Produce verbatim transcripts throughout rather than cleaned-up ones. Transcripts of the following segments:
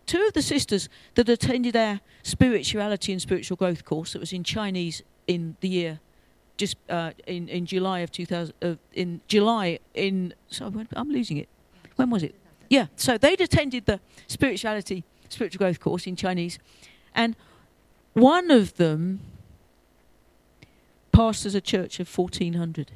two of the sisters that attended our spirituality and spiritual growth course that was in Chinese in the year, just uh, in in July of two thousand, uh, in July in. So I'm losing it. When was it? Yeah. So they'd attended the spirituality spiritual growth course in Chinese, and one of them pastors a church of fourteen hundred,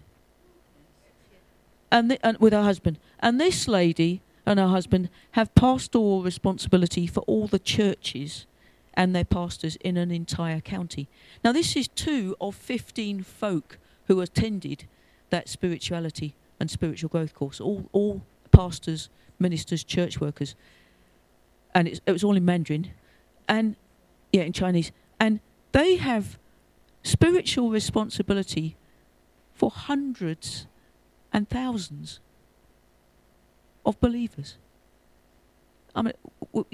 and, the, and with her husband. And this lady and her husband have pastoral responsibility for all the churches and their pastors in an entire county. Now, this is two of fifteen folk who attended that spirituality and spiritual growth course. All, all pastors, ministers, church workers, and it's, it was all in Mandarin, and yeah, in Chinese. And they have spiritual responsibility for hundreds and thousands of believers. I mean,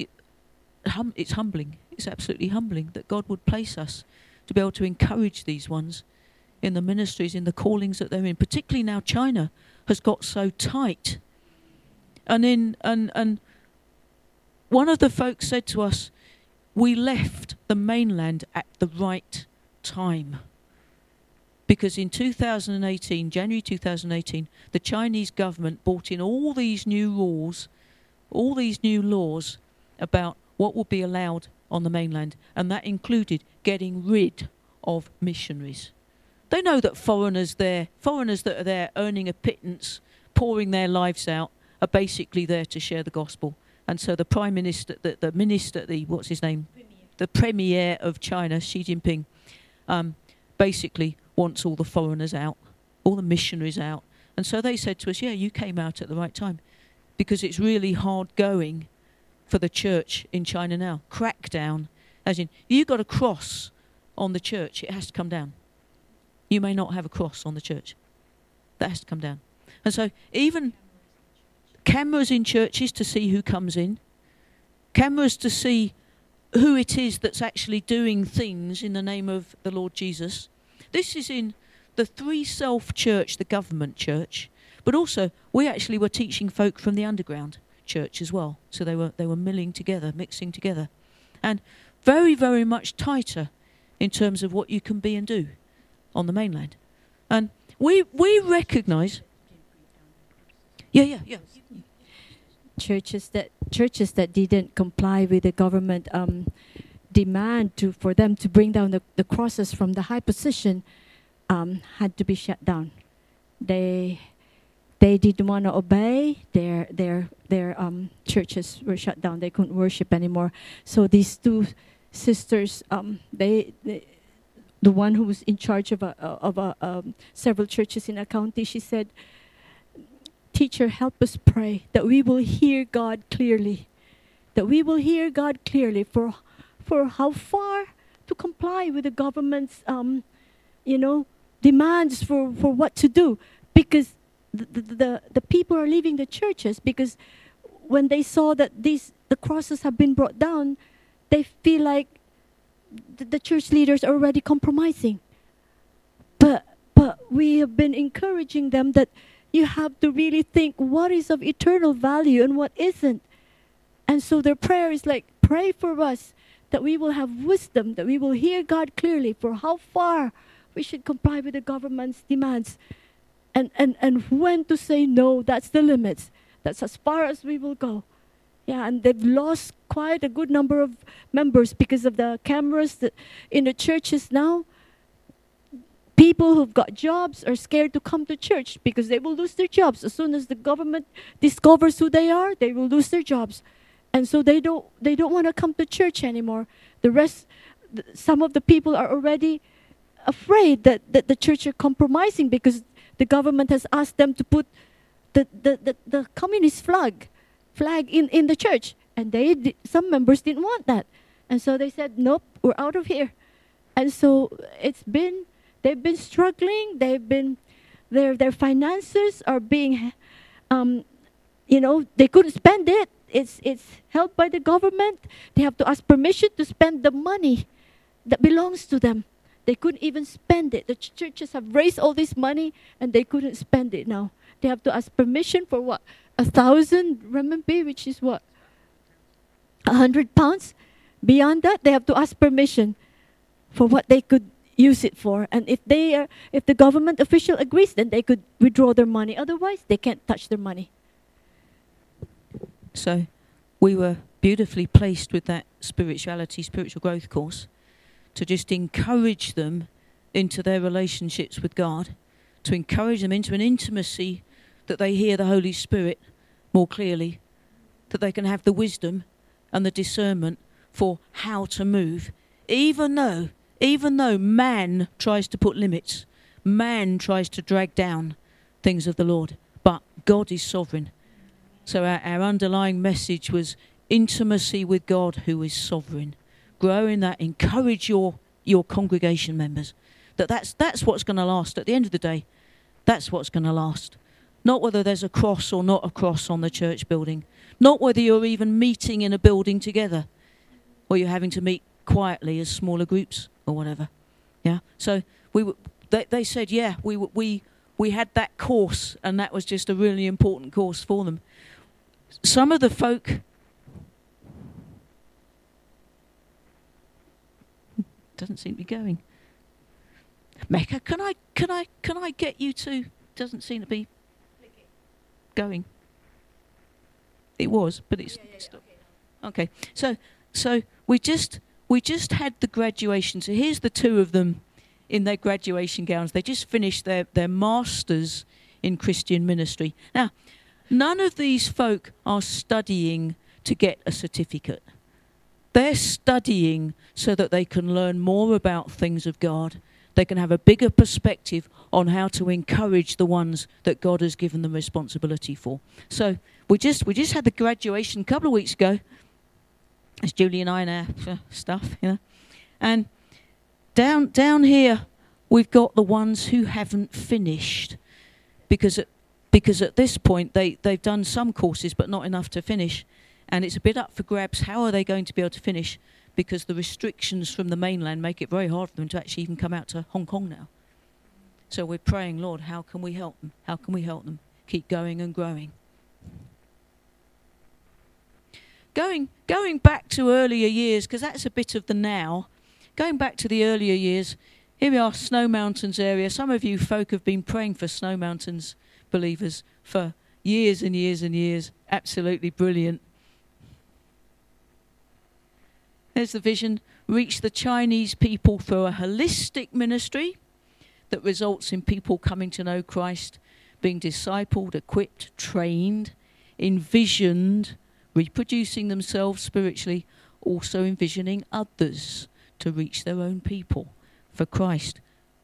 it's humbling. It's absolutely humbling that God would place us to be able to encourage these ones in the ministries, in the callings that they're in. Particularly now China has got so tight. And in and and one of the folks said to us, we left the mainland at the right time. Because in two thousand eighteen, January two thousand eighteen, the Chinese government brought in all these new rules, all these new laws about what would be allowed on the mainland, and that included getting rid of missionaries. They know that foreigners there, foreigners that are there earning a pittance, pouring their lives out, are basically there to share the gospel. And so the Prime Minister, the, the Minister, the what's his name? Premier. The Premier of China, Xi Jinping, um, basically wants all the foreigners out, all the missionaries out. And so they said to us, yeah, you came out at the right time, because it's really hard going for the church in China now. Crackdown, as in, you got a cross on the church, it has to come down. You may not have a cross on the church. That has to come down. And so even cameras in churches to see who comes in, cameras to see who it is that's actually doing things in the name of the Lord Jesus. This is in the Three Self Church, the government church, but also we actually were teaching folk from the underground church as well. So they were they were milling together, mixing together, and very, very much tighter in terms of what you can be and do on the mainland. And we we recognise. Yeah, yeah, yeah. Churches that churches that didn't comply with the government um, demand to for them to bring down the, the crosses from the high position um, had to be shut down. They they didn't want to obey. Their their their um, churches were shut down. They couldn't worship anymore. So these two sisters, um, they, they the one who was in charge of a, of a, um, several churches in a county, she said, "Teacher, help us pray that we will hear God clearly, that we will hear God clearly for, for how far to comply with the government's, um, you know, demands for, for what to do, because the, the the the people are leaving the churches because when they saw that these the crosses have been brought down, they feel like the, the church leaders are already compromising. But but we have been encouraging them that." You have to really think what is of eternal value and what isn't. And so their prayer is like, pray for us that we will have wisdom, that we will hear God clearly for how far we should comply with the government's demands. And, and, and when to say no, that's the limits. That's as far as we will go. Yeah, and they've lost quite a good number of members because of the cameras that in the churches now. People who've got jobs are scared to come to church because they will lose their jobs. As soon as the government discovers who they are, they will lose their jobs. And so they don't they don't want to come to church anymore. The rest, th- some of the people are already afraid that, that the church are compromising because the government has asked them to put the, the, the, the communist flag flag in, in the church. And they di- some members didn't want that. And so they said, nope, we're out of here. And so it's been... They've been struggling. They've been, their their finances are being, um, you know, they couldn't spend it. It's it's held by the government. They have to ask permission to spend the money that belongs to them. They couldn't even spend it. The ch- churches have raised all this money and they couldn't spend it now. They have to ask permission for what? A thousand renminbi, which is what? a hundred pounds. Beyond that, they have to ask permission for what they could use it for. And if they are, if the government official agrees, then they could withdraw their money. Otherwise, they can't touch their money. So we were beautifully placed with that spirituality, spiritual growth course to just encourage them into their relationships with God, to encourage them into an intimacy that they hear the Holy Spirit more clearly, that they can have the wisdom and the discernment for how to move, even though, even though man tries to put limits, man tries to drag down things of the Lord, but God is sovereign. So our, our underlying message was intimacy with God who is sovereign. Grow in that, encourage your, your congregation members. That that's, that's what's going to last. At the end of the day, that's what's going to last. Not whether there's a cross or not a cross on the church building. Not whether you're even meeting in a building together, or you're having to meet quietly as smaller groups or whatever. Yeah. So we w- they, they said, yeah, we w- we we had that course, and that was just a really important course for them. Some of the folk doesn't seem to be going. Mecca, can I can I can I get you to? Doesn't seem to be going. It was, but it's Yeah, yeah, yeah, stopped. okay. Okay, so so we just we just had the graduation. So here's the two of them in their graduation gowns. They just finished their their masters in Christian ministry. Now, none of these folk are studying to get a certificate. They're studying so that they can learn more about things of God. They can have a bigger perspective on how to encourage the ones that God has given them responsibility for. So we just we just had the graduation a couple of weeks ago. It's Julie and I and our uh, stuff, you know. And down down here we've got the ones who haven't finished, because at, because at this point they they've done some courses but not enough to finish, and it's a bit up for grabs. How are they going to be able to finish? Because the restrictions from the mainland make it very hard for them to actually even come out to Hong Kong now. So we're praying, Lord, how can we help them? How can we help them keep going and growing? Going going back to earlier years, because that's a bit of the now. Going back to the earlier years, here we are, Snow Mountains area. Some of you folk have been praying for Snow Mountains believers for years and years and years. Absolutely brilliant. There's the vision. Reach the Chinese people through a holistic ministry that results in people coming to know Christ, being discipled, equipped, trained, envisioned, reproducing themselves spiritually, also envisioning others to reach their own people for Christ.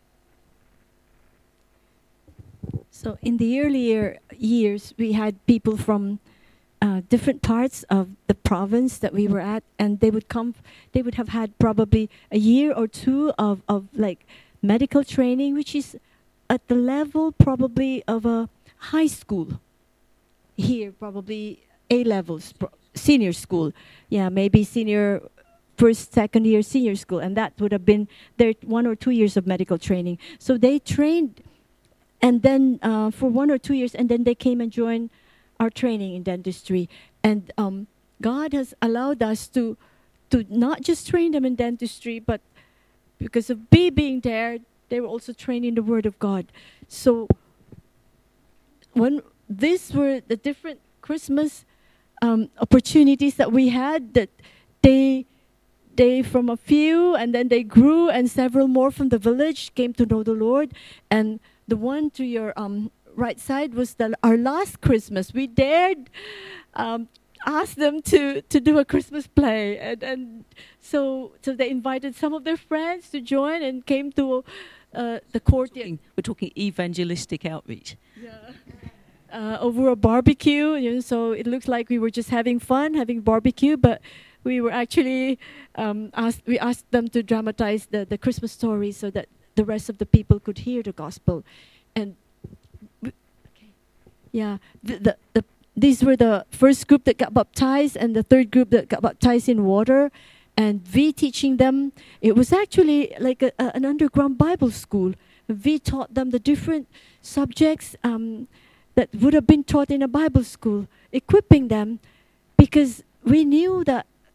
So in the earlier years, we had people from uh, different parts of the province that we were at, and they would come, they would have had probably a year or two of, of like medical training, which is at the level probably of a high school. Here, probably A-levels, pro- senior school. Yeah, maybe senior, first, second year senior school. And that would have been their one or two years of medical training. So they trained, and then uh, for one or two years, and then they came and joined our training in dentistry. And um, God has allowed us to, to not just train them in dentistry, but because of me being there, they were also trained in the Word of God. So when these were the different Christmas um, opportunities that we had, that they they from a few, and then they grew, and several more from the village came to know the Lord. And the one to your um, right side was the, our last Christmas. We dared um, ask them to, to do a Christmas play, and, and so so they invited some of their friends to join and came to uh, the court. We're talking, we're talking evangelistic outreach. Yeah. Uh, over a barbecue, you know, so it looks like we were just having fun, having barbecue, but we were actually um, asked. We asked them to dramatize the, the Christmas story so that the rest of the people could hear the gospel, and we, okay. yeah, the, the the these were the first group that got baptized, and the third group that got baptized in water, and V teaching them. It was actually like a, a, an underground Bible school. V taught them the different subjects Um, that would have been taught in a Bible school, equipping them, because we knew that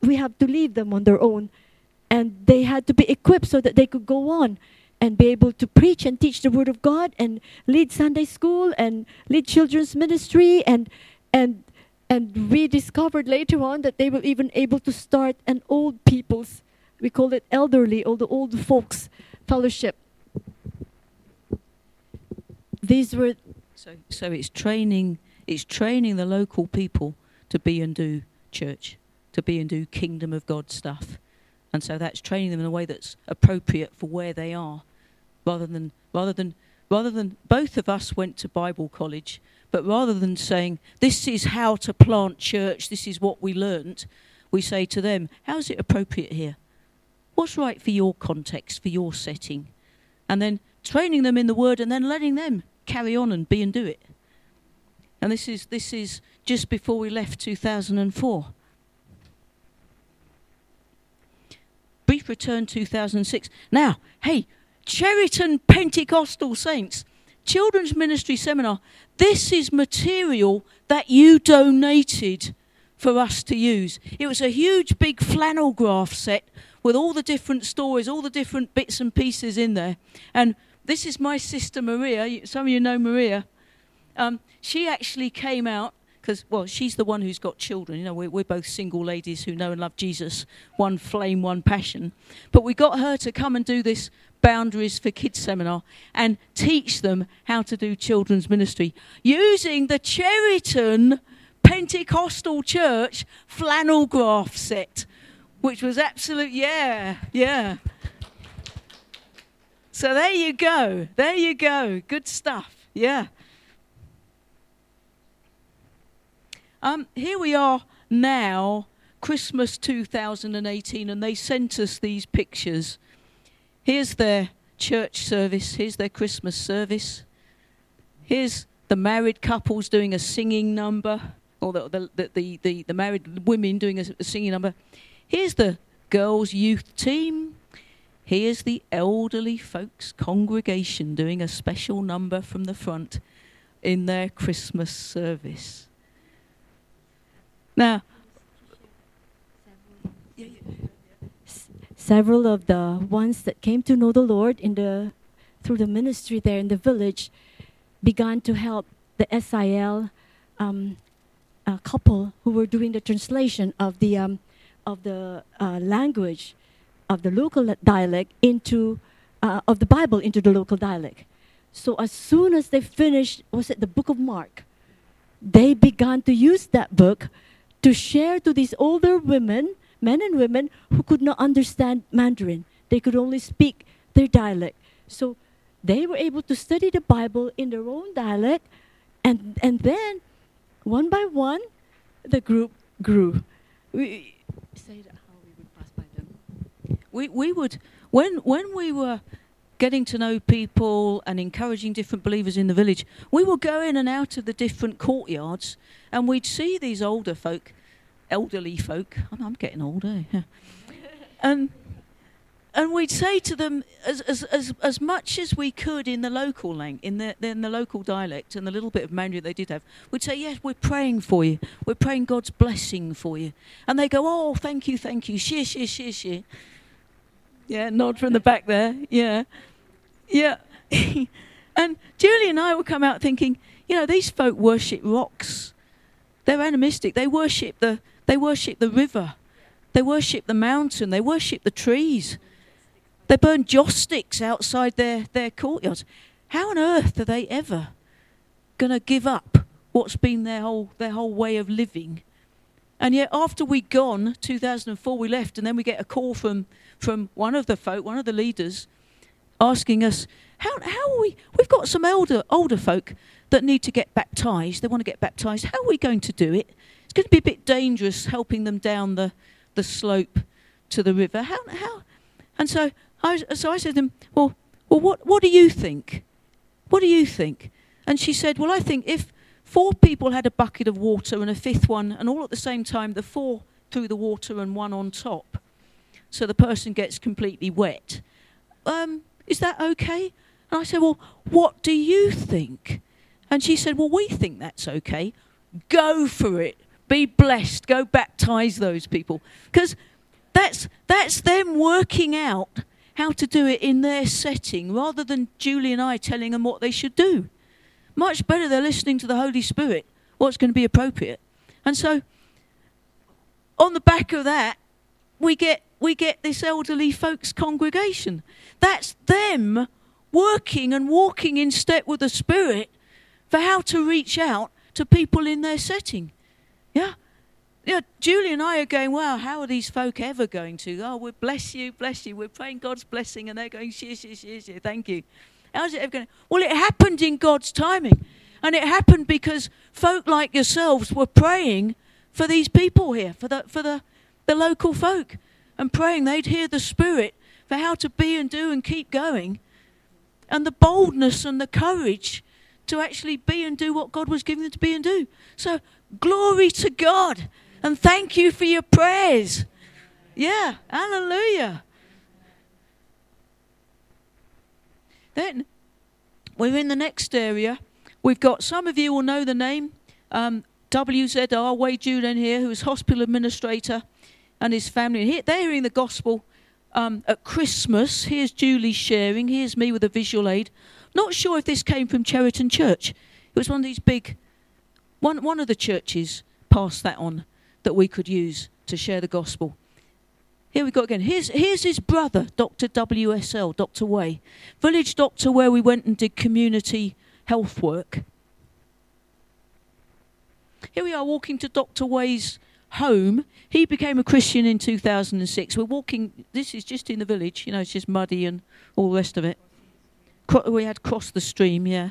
we have to leave them on their own. And they had to be equipped so that they could go on and be able to preach and teach the Word of God and lead Sunday school and lead children's ministry. And and and we discovered later on that they were even able to start an old people's, we call it elderly, or the old folks fellowship. These were... So, so it's training, it's training the local people to be and do church, to be and do kingdom of God stuff. And so that's training them in a way that's appropriate for where they are, rather than rather than rather than both of us went to Bible college, but rather than saying this is how to plant church, this is what we learnt, we say to them, how's it appropriate here? What's right for your context, for your setting? And then training them in the Word, and then letting them carry on and be and do it. And this is this is just before we left two thousand four. Brief return two thousand six. Now, hey, Cheriton Pentecostal Saints, Children's Ministry Seminar, this is material that you donated for us to use. It was a huge big flannel graph set with all the different stories, all the different bits and pieces in there. And this is my sister Maria. Some of you know Maria. Um, she actually came out because, well, she's the one who's got children. You know, we're, we're both single ladies who know and love Jesus. One flame, one passion. But we got her to come and do this Boundaries for Kids seminar and teach them how to do children's ministry using the Cheriton Pentecostal Church flannel graph set, which was absolute, yeah, yeah. So there you go. There you go. Good stuff. Yeah. Um, here we are now, Christmas two thousand eighteen, and they sent us these pictures. Here's their church service. Here's their Christmas service. Here's the married couples doing a singing number, or the the the, the, the, the married women doing a, a singing number. Here's the girls' youth team. Here's the elderly folks' congregation doing a special number from the front in their Christmas service. Now, several of the ones that came to know the Lord in the through the ministry there in the village began to help the S I L um, uh, couple who were doing the translation of the um, of the uh, language of the local dialect into uh, of the Bible into the local dialect. So as soon as they finished, was it the Book of Mark? They began to use that book to share to these older women, men and women who could not understand Mandarin. They could only speak their dialect. So they were able to study the Bible in their own dialect, and and then one by one, the group grew. We say that how we would pass by them. We we would when when we were getting to know people and encouraging different believers in the village, we would go in and out of the different courtyards, and we'd see these older folk, elderly folk. I'm, I'm getting older, yeah. and and we'd say to them as as as as much as we could in the local lang, in the in the local dialect and the little bit of Mandarin they did have. We'd say, yes, we're praying for you. We're praying God's blessing for you. And they go, oh, thank you, thank you. Shir, shir, shir, shir. Yeah, nod from the back there. Yeah. Yeah. And Julie and I would come out thinking, you know, these folk worship rocks. They're animistic. They worship the they worship the river. They worship the mountain. They worship the trees. They burn joss sticks outside their, their courtyards. How on earth are they ever going to give up what's been their whole their whole way of living? And yet after we'd gone, two thousand four, we left, and then we get a call from, from one of the folk, one of the leaders, asking us, how how are we, we've got some elder older folk that need to get baptised. They want to get baptised. How are we going to do it? It's going to be a bit dangerous helping them down the, the slope to the river. How how? And so I so I said to them, well, well, what what do you think? What do you think? And she said, well, I think if four people had a bucket of water and a fifth one, and all at the same time, the four threw the water and one on top, so the person gets completely wet. Um, is that okay? And I said, well, what do you think? And she said, well, we think that's okay. Go for it. Be blessed. Go baptize those people. Because that's, that's them working out how to do it in their setting rather than Julie and I telling them what they should do. Much better they're listening to the Holy Spirit, what's going to be appropriate. And so on the back of that, we get we get this elderly folks congregation. That's them working and walking in step with the Spirit for how to reach out to people in their setting. Yeah? Yeah, Julie and I are going, wow, how are these folk ever going to? Oh, we bless you, bless you. We're praying God's blessing, and they're going, share, share, share, share, thank you. How's it ever going? Well, it happened in God's timing. And it happened because folk like yourselves were praying for these people here, for the for the, the local folk, and praying they'd hear the Spirit for how to be and do and keep going, and the boldness and the courage to actually be and do what God was giving them to be and do. So glory to God, and thank you for your prayers. Yeah, hallelujah. Then we're in the next area. We've got, some of you will know the name, um, W Z R, Wade Julian here, who is hospital administrator, and his family. He, they're hearing the gospel um, at Christmas. Here's Julie sharing. Here's me with a visual aid. Not sure if this came from Cheriton Church. It was one of these big, one, one of the churches passed that on that we could use to share the gospel. Here we go again. Here's, here's his brother, Doctor W S L, Doctor Way. Village doctor where we went and did community health work. Here we are walking to Doctor Way's home. He became a Christian in two thousand six. We're walking, this is just in the village, you know, it's just muddy and all the rest of it. Cro- we had crossed the stream, yeah.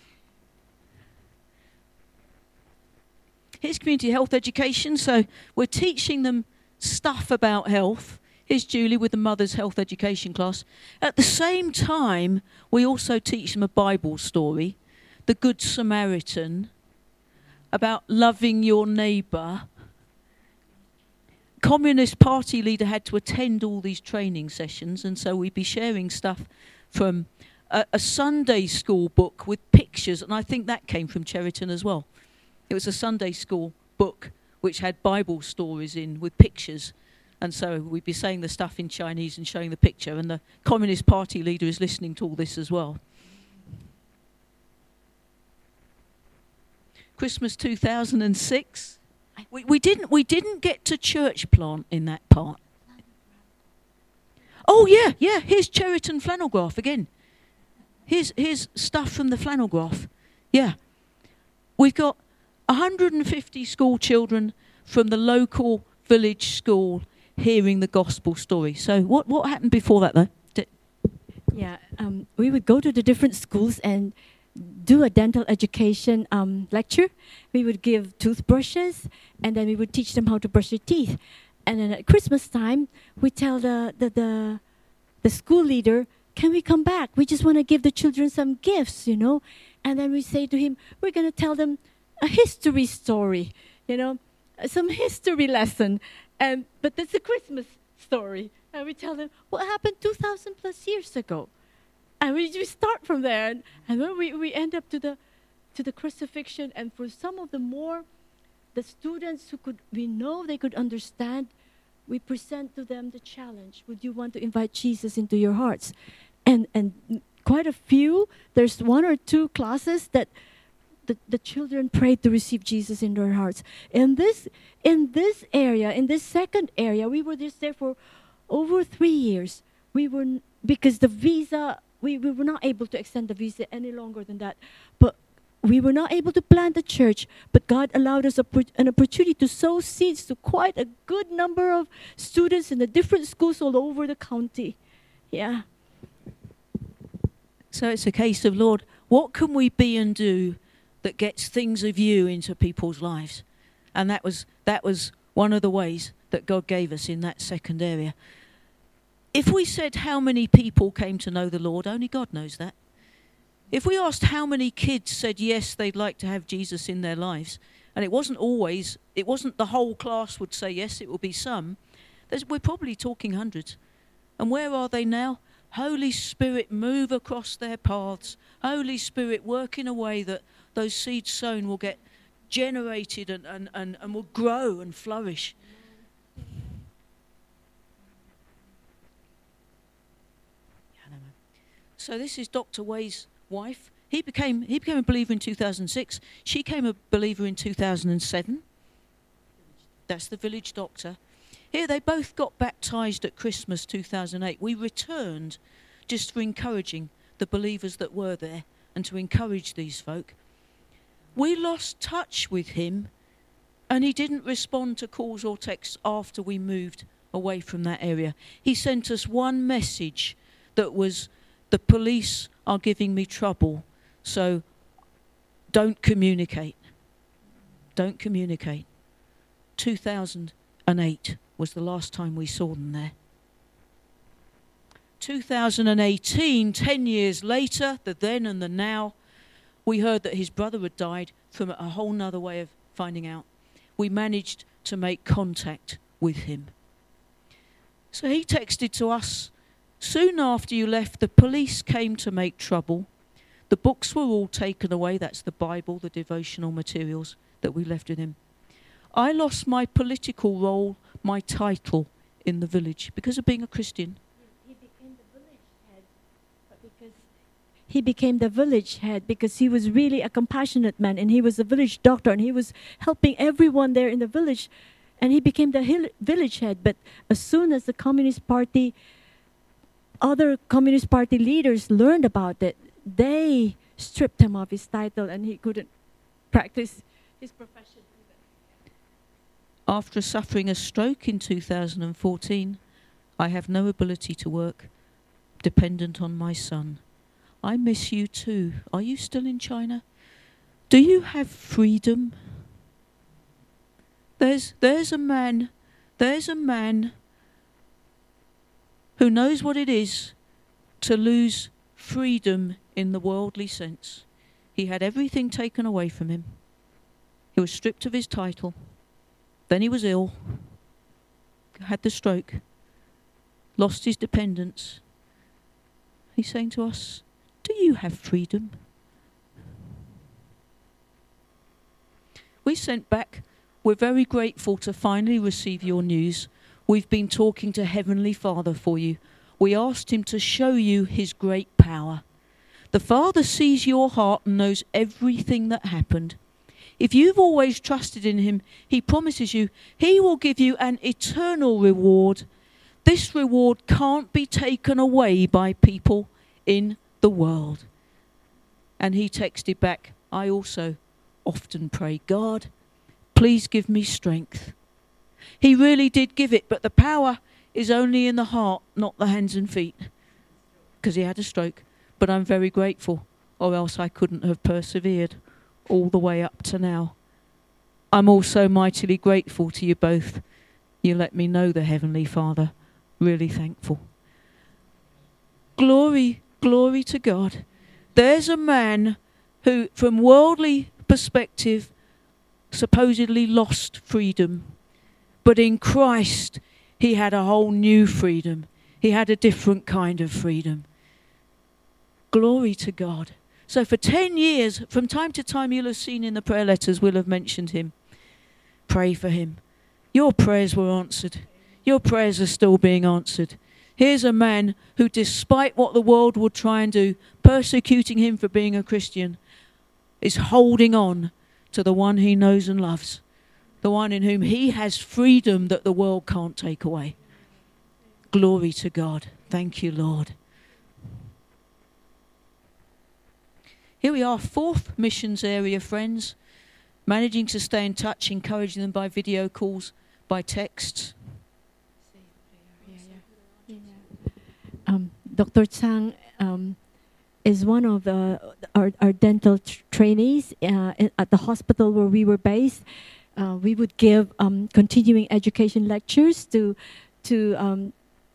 Here's community health education, so we're teaching them stuff about health. Here's Julie with the mother's health education class. At the same time, we also teach them a Bible story, the Good Samaritan, about loving your neighbour. Communist Party leader had to attend all these training sessions, and so we'd be sharing stuff from a, a Sunday school book with pictures, and I think that came from Cheriton as well. It was a Sunday school book which had Bible stories in with pictures. And so we'd be saying the stuff in Chinese and showing the picture, and the Communist Party leader is listening to all this as well. Christmas two thousand six. We, we didn't we didn't get to church plant in that part. Oh yeah, yeah. Here's Cheriton flannel graph again. Here's here's stuff from the flannel graph. Yeah, we've got one hundred fifty school children from the local village school hearing the gospel story. So what what happened before that though? Did yeah, um, we would go to the different schools and do a dental education um, lecture. We would give toothbrushes, and then we would teach them how to brush their teeth. And then at Christmas time, we tell the the the, the school leader, "Can we come back? We just want to give the children some gifts, you know." And then we say to him, "We're going to tell them a history story, you know, some history lesson." And but that's a Christmas story, and we tell them what happened two thousand plus years ago, and we just start from there, and, and then we, we end up to the to the crucifixion. And for some of the more, the students who could we know they could understand, we present to them the challenge: would you want to invite Jesus into your hearts? And and quite a few. There's one or two classes that the, the children prayed to receive Jesus in their hearts. In this in this area, in this second area, we were just there for over three years. We were n- because the visa we, we were not able to extend the visa any longer than that. But we were not able to plant a church, but God allowed us a, an opportunity to sow seeds to quite a good number of students in the different schools all over the county. Yeah. So it's a case of, Lord, what can we be and do that gets things of you into people's lives? And that was that was one of the ways that God gave us in that second area. If we said how many people came to know the Lord, only God knows that. If we asked how many kids said yes, they'd like to have Jesus in their lives, and it wasn't always, it wasn't the whole class would say yes, it would be some, there's, we're probably talking hundreds. And where are they now? Holy Spirit, move across their paths. Holy Spirit, work in a way that those seeds sown will get generated and, and, and, and will grow and flourish. So this is Doctor Way's wife. He became he became a believer in two thousand six. She became a believer in two thousand seven. That's the village doctor. Here they both got baptized at Christmas two thousand eight. We returned just for encouraging the believers that were there and to encourage these folk. We lost touch with him and he didn't respond to calls or texts after we moved away from that area. He sent us one message that was, the police are giving me trouble, so don't communicate. Don't communicate. two thousand eight was the last time we saw them there. two thousand eighteen, ten years later, the then and the now, we heard that his brother had died from a whole nother way of finding out. We managed to make contact with him. So he texted to us, soon after you left, the police came to make trouble. The books were all taken away. That's the Bible, the devotional materials that we left with him. I lost my political role, my title in the village because of being a Christian. He became the village head because he became the village head because he was really a compassionate man, and he was a village doctor, and he was helping everyone there in the village, and he became the hill- village head. But as soon as the Communist Party, other Communist Party leaders learned about it, they stripped him of his title, and he couldn't practice his profession. After suffering a stroke in two thousand fourteen, I have no ability to work, dependent on my son. I miss you too. Are you still in China? Do you have freedom? There's there's a man, there's a man who knows what it is to lose freedom in the worldly sense. He had everything taken away from him. He was stripped of his title. Then he was ill, had the stroke, lost his dependence. He's saying to us, do you have freedom? We sent back, we're very grateful to finally receive your news. We've been talking to Heavenly Father for you. We asked him to show you his great power. The Father sees your heart and knows everything that happened. If you've always trusted in him, he promises you he will give you an eternal reward. This reward can't be taken away by people in the world. And he texted back, I also often pray, God, please give me strength. He really did give it, but the power is only in the heart, not the hands and feet, because he had a stroke. But I'm very grateful, or else I couldn't have persevered all the way up to now. I'm also mightily grateful to you both. You let me know the Heavenly Father. Really thankful. Glory, glory to God. There's a man who, from worldly perspective, supposedly lost freedom. But in Christ, he had a whole new freedom. He had a different kind of freedom. Glory to God. So for ten years, from time to time, you'll have seen in the prayer letters, we'll have mentioned him. Pray for him. Your prayers were answered. Your prayers are still being answered. Here's a man who, despite what the world would try and do, persecuting him for being a Christian, is holding on to the one he knows and loves, the one in whom he has freedom that the world can't take away. Glory to God. Thank you, Lord. Here we are, fourth missions area, friends, managing to stay in touch, encouraging them by video calls, by texts. Um, Doctor Chang um, is one of uh, our, our dental tr- trainees uh, at the hospital where we were based. Uh, we would give um, continuing education lectures to to um,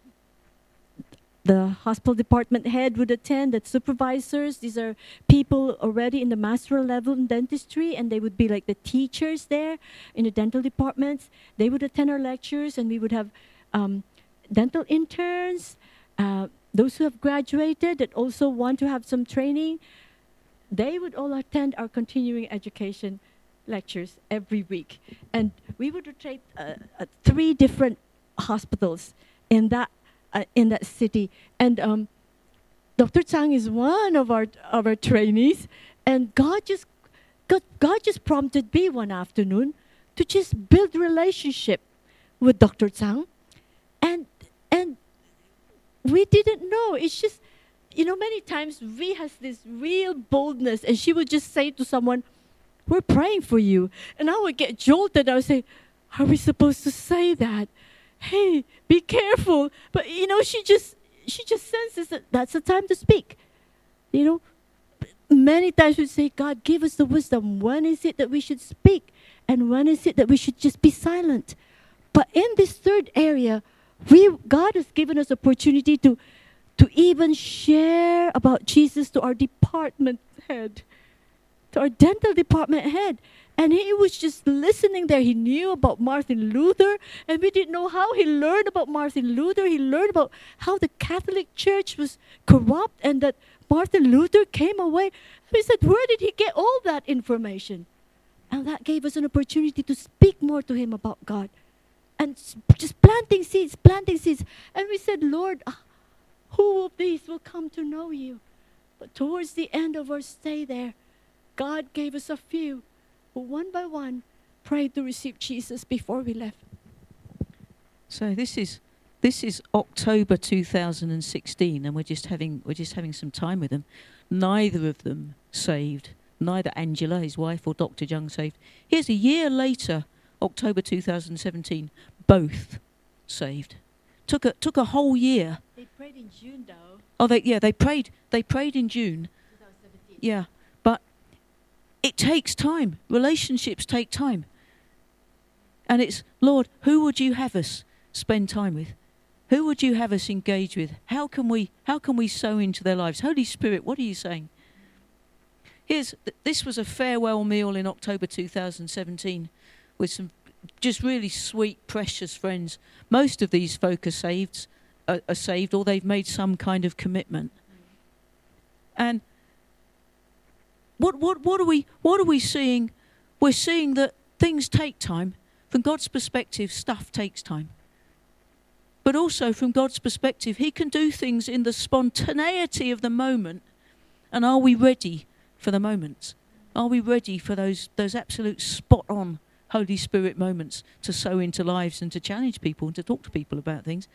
the hospital department head would attend, the supervisors. These are people already in the master level in dentistry, and they would be like the teachers there in the dental departments. They would attend our lectures, and we would have um, dental interns, uh, those who have graduated that also want to have some training. They would all attend our continuing education lectures every week, and we would rotate uh, uh, three different hospitals in that uh, in that city. And um, Doctor Chang is one of our of our trainees, and God just God, God just prompted me one afternoon to just build relationship with Doctor Chang, and and we didn't know. It's just, you know, many times we has this real boldness, and she would just say to someone, "We're praying for you," and I would get jolted. I would say, "Are we supposed to say that? Hey, be careful!" But you know, she just she just senses that that's the time to speak. You know, many times we say, "God, give us the wisdom. When is it that we should speak, and when is it that we should just be silent?" But in this third area, we God has given us opportunity to to even share about Jesus to our department head, to our dental department head. And he was just listening there. He knew about Martin Luther, and we didn't know how he learned about Martin Luther. He learned about how the Catholic Church was corrupt and that Martin Luther came away. We said, where did he get all that information? And that gave us an opportunity to speak more to him about God. And just planting seeds, planting seeds. And we said, Lord, who of these will come to know you? But towards the end of our stay there, God gave us a few who one by one prayed to receive Jesus before we left. So this is this is October two thousand sixteen, and we're just having we're just having some time with them. Neither of them saved. Neither Angela, his wife, or Doctor Jung saved. Here's a year later, October two thousand seventeen, both saved. Took a took a whole year. They prayed in June, though. Oh, they yeah, they prayed. They prayed in June. twenty seventeen. Yeah, but it takes time. Relationships take time. And it's, Lord, who would you have us spend time with? Who would you have us engage with? How can we how can we sow into their lives? Holy Spirit, what are you saying? Here's this was a farewell meal in October two thousand seventeen with some just really sweet, precious friends. Most of these folk are saved, are, are saved, or they've made some kind of commitment. And what what what are we what are we seeing? We're seeing that things take time. From God's perspective, stuff takes time. But also from God's perspective, he can do things in the spontaneity of the moment. And are we ready for the moments? Are we ready for those those absolute spot-on Holy Spirit moments to sow into lives and to challenge people and to talk to people about things?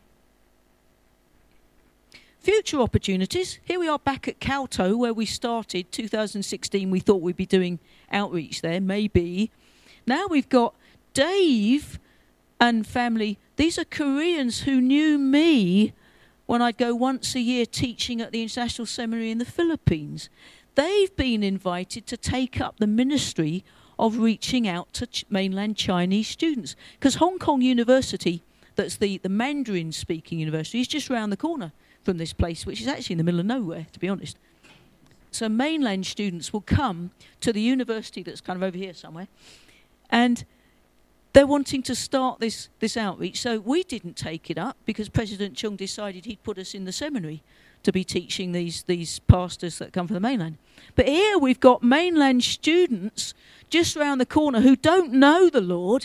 Future opportunities. Here we are back at Kauto, where we started two thousand sixteen. We thought we'd be doing outreach there, maybe. Now we've got Dave and family. These are Koreans who knew me when I'd go once a year teaching at the International Seminary in the Philippines. They've been invited to take up the ministry of reaching out to ch- mainland Chinese students. Because Hong Kong University, that's the, the Mandarin-speaking university, is just round the corner from this place, which is actually in the middle of nowhere, to be honest. So mainland students will come to the university that's kind of over here somewhere, and they're wanting to start this, this outreach. So we didn't take it up because President Chung decided he'd put us in the seminary to be teaching these, these pastors that come from the mainland. But here we've got mainland students just round the corner who don't know the Lord.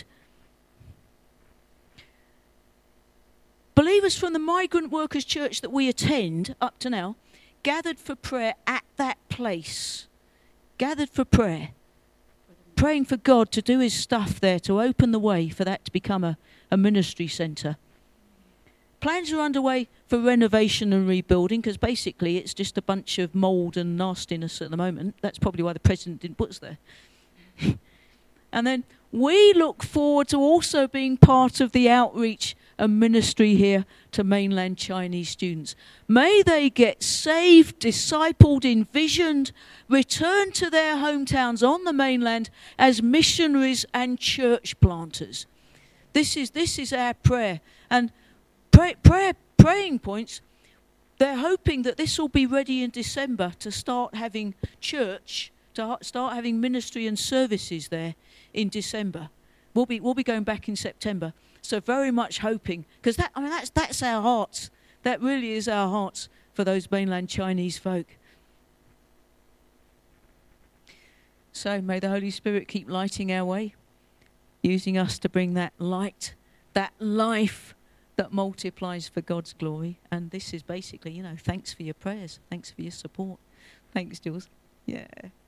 Believers from the Migrant Workers Church that we attend up to now gathered for prayer at that place. Gathered for prayer. Praying for God to do his stuff there, to open the way for that to become a, a ministry centre. Plans are underway for renovation and rebuilding, because basically it's just a bunch of mould and nastiness at the moment. That's probably why the president didn't put us there. And then we look forward to also being part of the outreach and ministry here to mainland Chinese students. May they get saved, discipled, envisioned, return to their hometowns on the mainland as missionaries and church planters. This is this is our prayer. And pray, prayer praying points, they're hoping that this will be ready in December to start having church, to start having ministry and services there in December. We'll be we'll be going back in September. So very much hoping, because that I mean that's that's our hearts. That really is our hearts for those mainland Chinese folk. So may the Holy Spirit keep lighting our way, using us to bring that light, that life that multiplies for God's glory. And this is basically, you know, thanks for your prayers. Thanks for your support. Thanks, Jules. Yeah.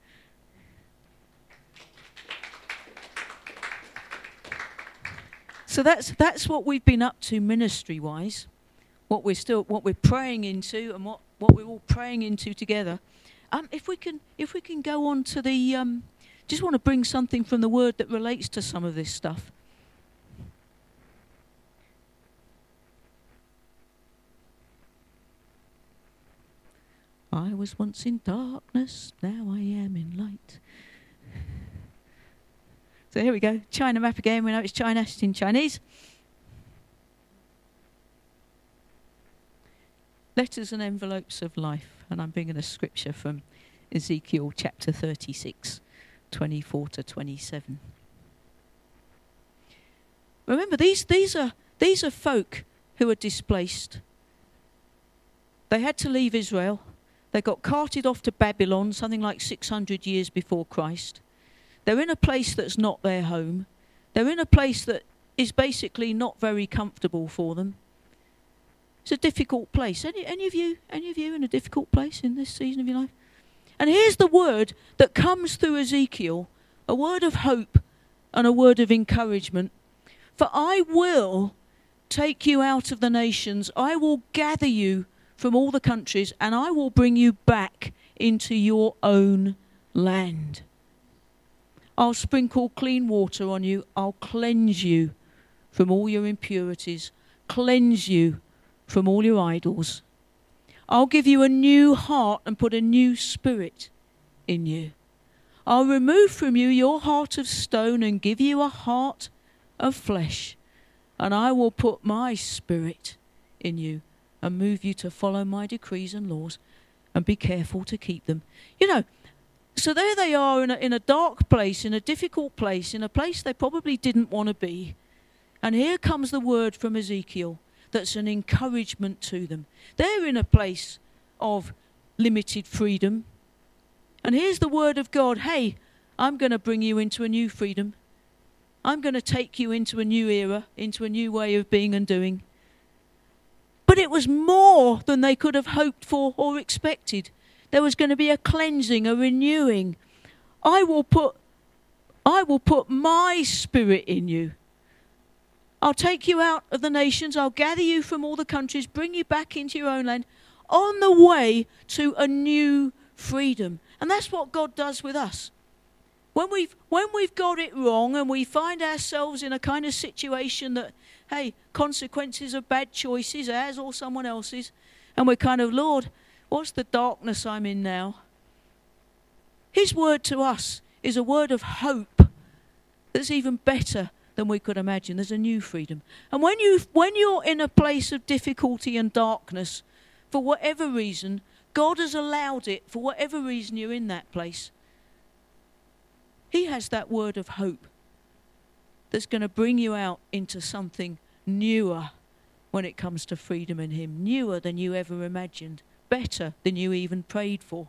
So that's that's what we've been up to ministry-wise, what we're still what we're praying into, and what, what we're all praying into together. Um, if we can if we can go on to the, um, just want to bring something from the Word that relates to some of this stuff. I was once in darkness, now I am in light. So here we go. China map again. We know it's China. It's in Chinese. Letters and envelopes of life. And I'm bringing a scripture from Ezekiel chapter thirty-six, twenty-four to twenty-seven. Remember, these, these are these are folk who are displaced. They had to leave Israel. They got carted off to Babylon, something like six hundred years before Christ. They're in a place that's not their home. They're in a place that is basically not very comfortable for them. It's a difficult place. Any, any of you, any of you in a difficult place in this season of your life? And here's the word that comes through Ezekiel, a word of hope and a word of encouragement. For I will take you out of the nations. I will gather you from all the countries, and I will bring you back into your own land. I'll sprinkle clean water on you. I'll cleanse you from all your impurities. Cleanse you from all your idols. I'll give you a new heart and put a new spirit in you. I'll remove from you your heart of stone and give you a heart of flesh. And I will put my spirit in you and move you to follow my decrees and laws and be careful to keep them. You know, so there they are in a, in a dark place, in a difficult place, in a place they probably didn't want to be. And here comes the word from Ezekiel that's an encouragement to them. They're in a place of limited freedom. And here's the word of God. Hey, I'm going to bring you into a new freedom. I'm going to take you into a new era, into a new way of being and doing. But it was more than they could have hoped for or expected. There was going to be a cleansing, a renewing. I will put, I will put my spirit in you. I'll take you out of the nations. I'll gather you from all the countries, bring you back into your own land, on the way to a new freedom. And that's what God does with us. When we've, when we've got it wrong and we find ourselves in a kind of situation that, hey, consequences of bad choices, ours or someone else's, and we're kind of, Lord, what's the darkness I'm in now? His word to us is a word of hope that's even better than we could imagine. There's a new freedom. And when you when you're in a place of difficulty and darkness, for whatever reason, God has allowed it, for whatever reason you're in that place, He has that word of hope that's going to bring you out into something newer when it comes to freedom in Him, newer than you ever imagined, better than you even prayed for.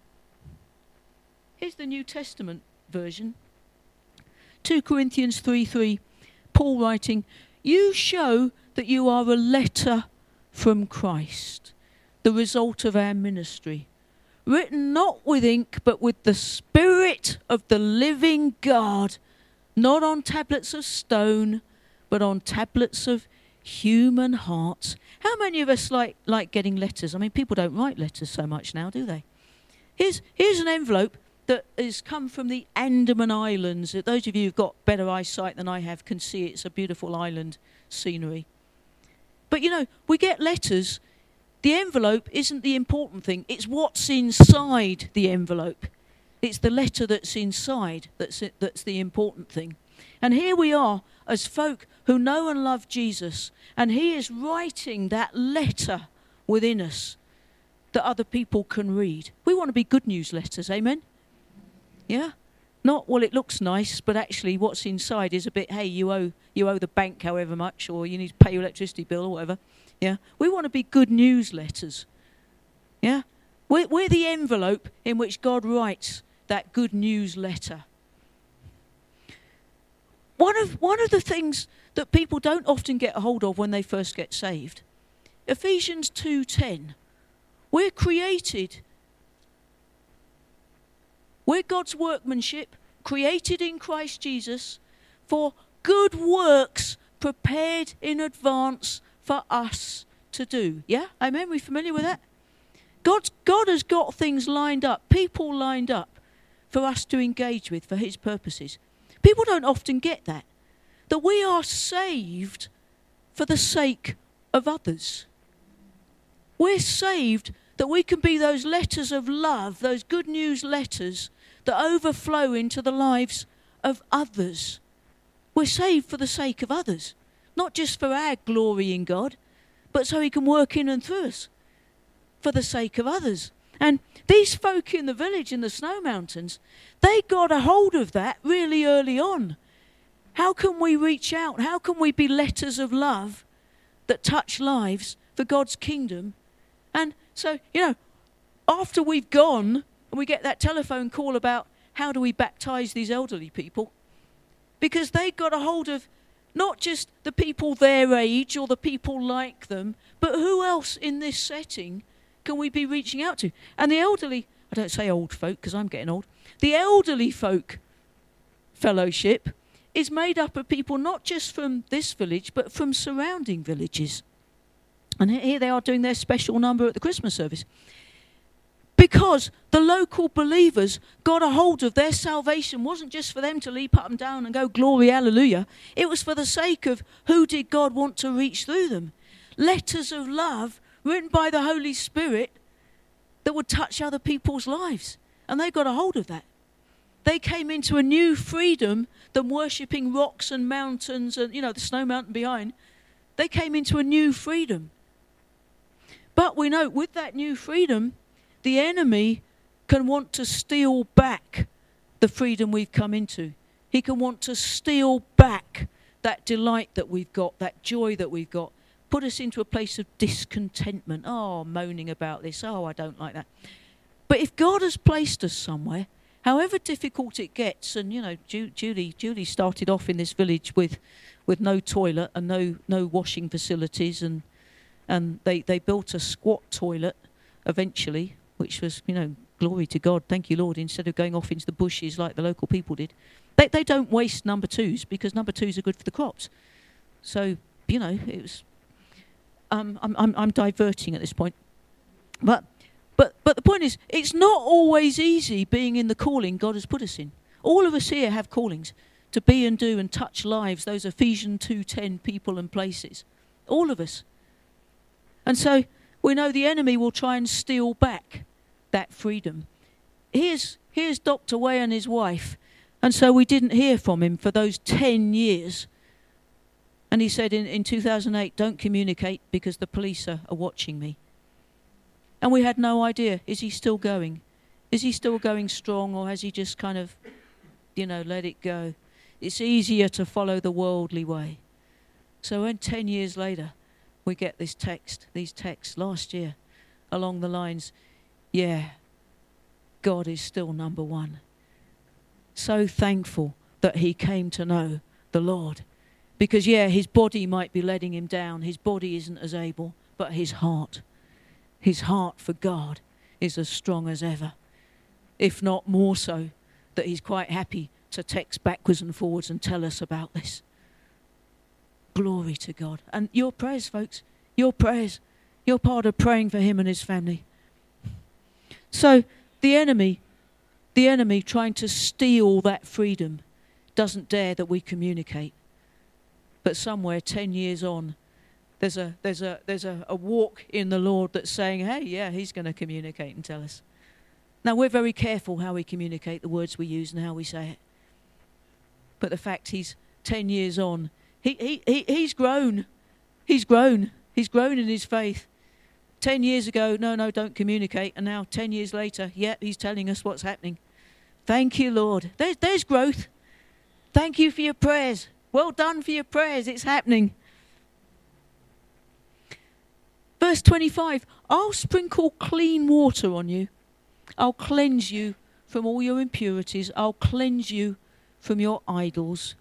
Here's the New Testament version. Second Corinthians three three, Paul writing, you show that you are a letter from Christ, the result of our ministry, written not with ink but with the Spirit of the living God, not on tablets of stone but on tablets of human hearts. How many of us like, like getting letters? I mean, people don't write letters so much now, do they? Here's, here's an envelope that has come from the Andaman Islands. Those of you who've got better eyesight than I have can see it's a beautiful island scenery. But, you know, we get letters. The envelope isn't the important thing. It's what's inside the envelope. It's the letter that's inside that's it, that's the important thing. And here we are as folk who know and love Jesus, and He is writing that letter within us that other people can read. We want to be good news letters, amen? Yeah? Not, well, it looks nice, but actually what's inside is a bit, hey, you owe you owe the bank however much, or you need to pay your electricity bill or whatever. Yeah? We want to be good news letters. Yeah? We're, we're the envelope in which God writes that good news letter. One of, one of the things that people don't often get a hold of when they first get saved, Ephesians two ten, we're created, we're God's workmanship, created in Christ Jesus for good works prepared in advance for us to do. Yeah? Amen? Are we familiar with that? God's, God has got things lined up, people lined up for us to engage with for his purposes. People don't often get that. That we are saved for the sake of others. We're saved that we can be those letters of love, those good news letters that overflow into the lives of others. We're saved for the sake of others. Not just for our glory in God, but so he can work in and through us for the sake of others. And these folk in the village in the Snow Mountains, they got a hold of that really early on. How can we reach out? How can we be letters of love that touch lives for God's kingdom? And so, you know, after we've gone and we get that telephone call about how do we baptize these elderly people, because they got a hold of not just the people their age or the people like them, but who else in this setting can we be reaching out to? And the elderly, I don't say old folk because I'm getting old, the elderly folk fellowship is made up of people not just from this village, but from surrounding villages. And here they are doing their special number at the Christmas service. Because the local believers got a hold of their salvation wasn't just for them to leap up and down and go, glory, hallelujah. It was for the sake of who did God want to reach through them. Letters of love written by the Holy Spirit that would touch other people's lives. And they got a hold of that. They came into a new freedom than worshipping rocks and mountains and, you know, the snow mountain behind. They came into a new freedom. But we know with that new freedom, the enemy can want to steal back the freedom we've come into. He can want to steal back that delight that we've got, that joy that we've got, put us into a place of discontentment. Oh, moaning about this. Oh, I don't like that. But if God has placed us somewhere, however difficult it gets, and, you know, Ju- Julie, Julie started off in this village with, with no toilet and no, no washing facilities, and and they, they built a squat toilet eventually, which was, you know, glory to God, thank you, Lord, instead of going off into the bushes like the local people did. They they don't waste number twos because number twos are good for the crops. So, you know, it was... Um, I'm, I'm, I'm diverting at this point. But, but, but the point is, it's not always easy being in the calling God has put us in. All of us here have callings to be and do and touch lives, those Ephesians two ten people and places. All of us. And so we know the enemy will try and steal back that freedom. Here's, here's Doctor Way and his wife. And so we didn't hear from him for those ten years. And he said in, in two thousand eight, don't communicate because the police are, are watching me. And we had no idea. Is he still going? Is he still going strong, or has he just kind of, you know, let it go? It's easier to follow the worldly way. So when ten years later, we get this text, these texts last year, along the lines, yeah, God is still number one. So thankful that he came to know the Lord. Because, yeah, his body might be letting him down. His body isn't as able, but his heart, his heart for God is as strong as ever. If not more so, that he's quite happy to text backwards and forwards and tell us about this. Glory to God. And your prayers, folks, your prayers, you're part of praying for him and his family. So the enemy, the enemy trying to steal that freedom doesn't dare that we communicate. But somewhere ten years on, there's a there's a there's a, a walk in the Lord that's saying, hey, yeah, he's going to communicate and tell us. Now, we're very careful how we communicate, the words we use and how we say it. But the fact he's ten years on, he he, he he's grown. He's grown. He's grown in his faith. Ten years ago, no, no, don't communicate. And now ten years later, yeah, he's telling us what's happening. Thank you, Lord. There's, there's growth. Thank you for your prayers. Well done for your prayers. It's happening. Verse twenty-five, I'll sprinkle clean water on you. I'll cleanse you from all your impurities. I'll cleanse you from your idols.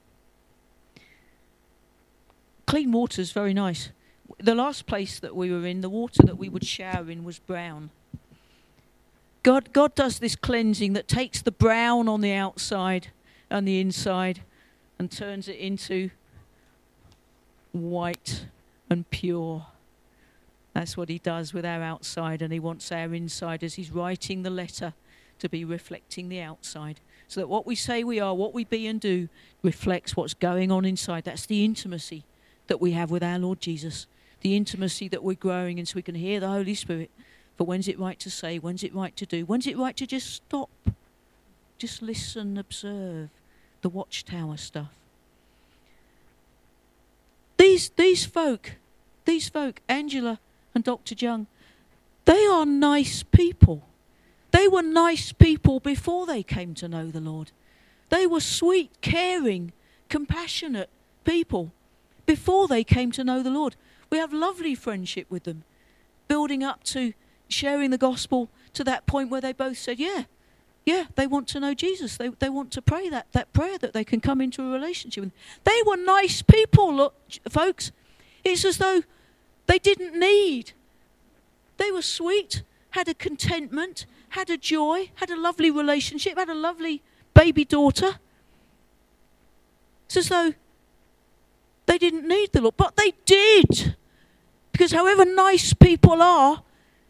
Clean water is very nice. The last place that we were in, the water that we would shower in was brown. God, God does this cleansing that takes the brown on the outside and the inside and turns it into white and pure. That's what he does with our outside, and he wants our inside, as he's writing the letter, to be reflecting the outside. So that what we say we are, what we be and do, reflects what's going on inside. That's the intimacy that we have with our Lord Jesus. The intimacy that we're growing in, so we can hear the Holy Spirit. For when's it right to say? When's it right to do? When's it right to just stop? Just listen, observe the watchtower stuff. These these folk, these folk, Angela and Doctor Jung, they are nice people. They were nice people before they came to know the Lord. They were sweet, caring, compassionate people before they came to know the Lord. We have lovely friendship with them, building up to sharing the gospel to that point where they both said, yeah, yeah, they want to know Jesus. They they want to pray that, that prayer that they can come into a relationship with. They were nice people, look, folks. It's as though they didn't need. They were sweet, had a contentment, had a joy, had a lovely relationship, had a lovely baby daughter. It's as though they didn't need the Lord, but they did. Because however nice people are,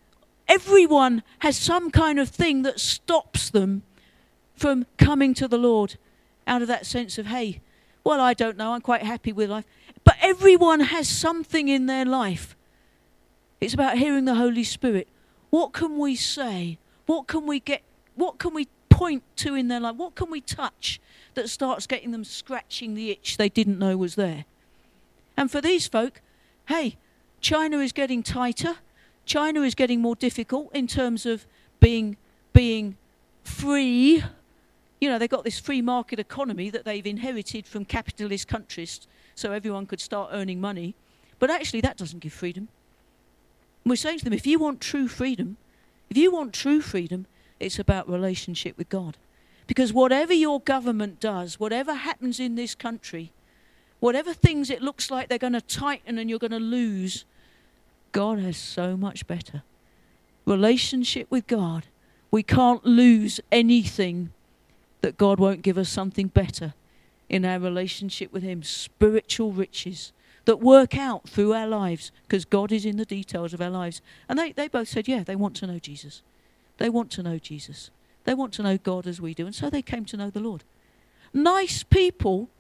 everyone has some kind of thing that stops them from coming to the Lord out of that sense of, hey, well, I don't know, I'm quite happy with life. But everyone has something in their life. It's about hearing the Holy Spirit. What can we say? What can we get? What can we point to in their life? What can we touch that starts getting them scratching the itch they didn't know was there? And for these folk, hey, China is getting tighter. China is getting more difficult in terms of being being free. You know, they've got this free market economy that they've inherited from capitalist countries, so everyone could start earning money. But actually, that doesn't give freedom. And we're saying to them, if you want true freedom, if you want true freedom, it's about relationship with God. Because whatever your government does, whatever happens in this country, whatever things it looks like they're going to tighten and you're going to lose, God has so much better. Relationship with God. We can't lose anything that God won't give us something better in our relationship with him. Spiritual riches that work out through our lives, because God is in the details of our lives. And they, they both said, yeah, they want to know Jesus. They want to know Jesus. They want to know God as we do. And so they came to know the Lord. Nice people,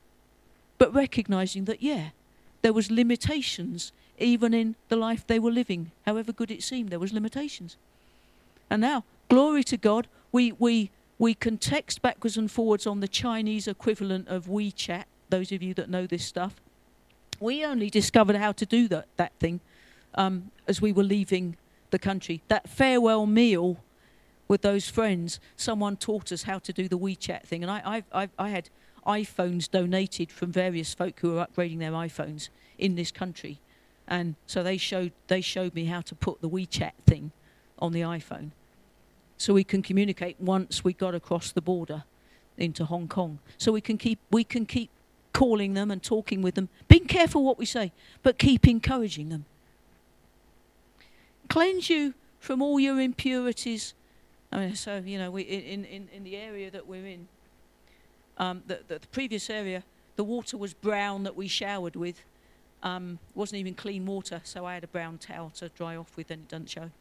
but recognizing that, yeah, there was limitations even in the life they were living. However good it seemed, there was limitations. And now, glory to God, we we we can text backwards and forwards on the Chinese equivalent of WeChat, those of you that know this stuff. We only discovered how to do that, that thing um, as we were leaving the country. That farewell meal with those friends, someone taught us how to do the WeChat thing. And I, I, I, I had iPhones donated from various folk who were upgrading their iPhones in this country. And so they showed they showed me how to put the WeChat thing on the iPhone, so we can communicate once we got across the border into Hong Kong. So we can keep we can keep calling them and talking with them, being careful what we say, but keep encouraging them. Cleanse you from all your impurities. I mean, so you know, we in in, in the area that we're in, um, the, the the previous area, the water was brown that we showered with. Um, wasn't even clean water, so I had a brown towel to dry off with, and it doesn't show.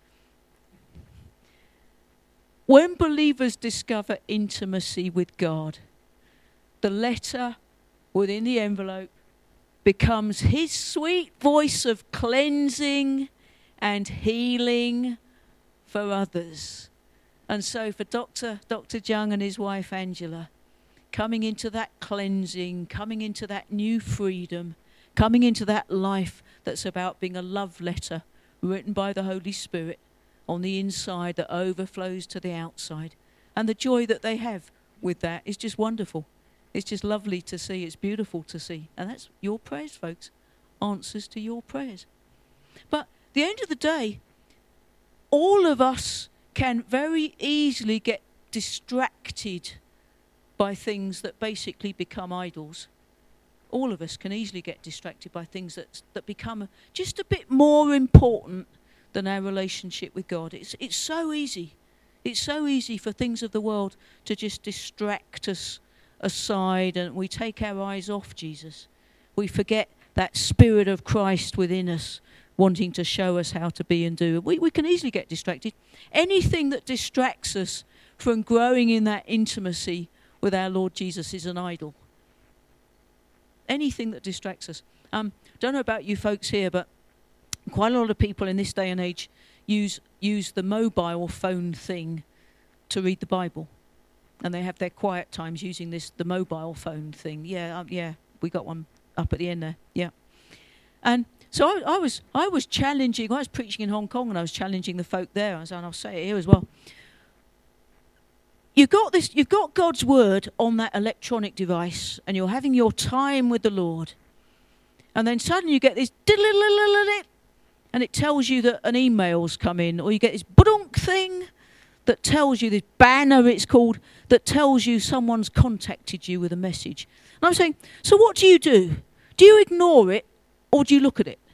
When believers discover intimacy with God, the letter within the envelope becomes his sweet voice of cleansing and healing for others. And so for Doctor Doctor Jung and his wife Angela, coming into that cleansing, coming into that new freedom, coming into that life that's about being a love letter written by the Holy Spirit on the inside that overflows to the outside. And the joy that they have with that is just wonderful. It's just lovely to see. It's beautiful to see. And that's your prayers, folks. Answers to your prayers. But at the end of the day, all of us can very easily get distracted by things that basically become idols. All of us can easily get distracted by things that that become just a bit more important than our relationship with God. It's it's so easy. It's so easy for things of the world to just distract us aside, and we take our eyes off Jesus. We forget that Spirit of Christ within us wanting to show us how to be and do. We, we can easily get distracted. Anything that distracts us from growing in that intimacy with our Lord Jesus is an idol. Anything that distracts us. Um, don't know about you folks here, but quite a lot of people in this day and age use use the mobile phone thing to read the Bible. And they have their quiet times using this, the mobile phone thing. Yeah, um, yeah, we got one up at the end there. Yeah. And so I, I was I was challenging, I was preaching in Hong Kong and I was challenging the folk there. I was, and I'll say it here as well. You've got this, you've got God's word on that electronic device and you're having your time with the Lord. And then suddenly you get this and it tells you that an email's come in, or you get this budunk thing that tells you, this banner it's called, that tells you someone's contacted you with a message. And I'm saying, so what do you do? Do you ignore it or do you look at it?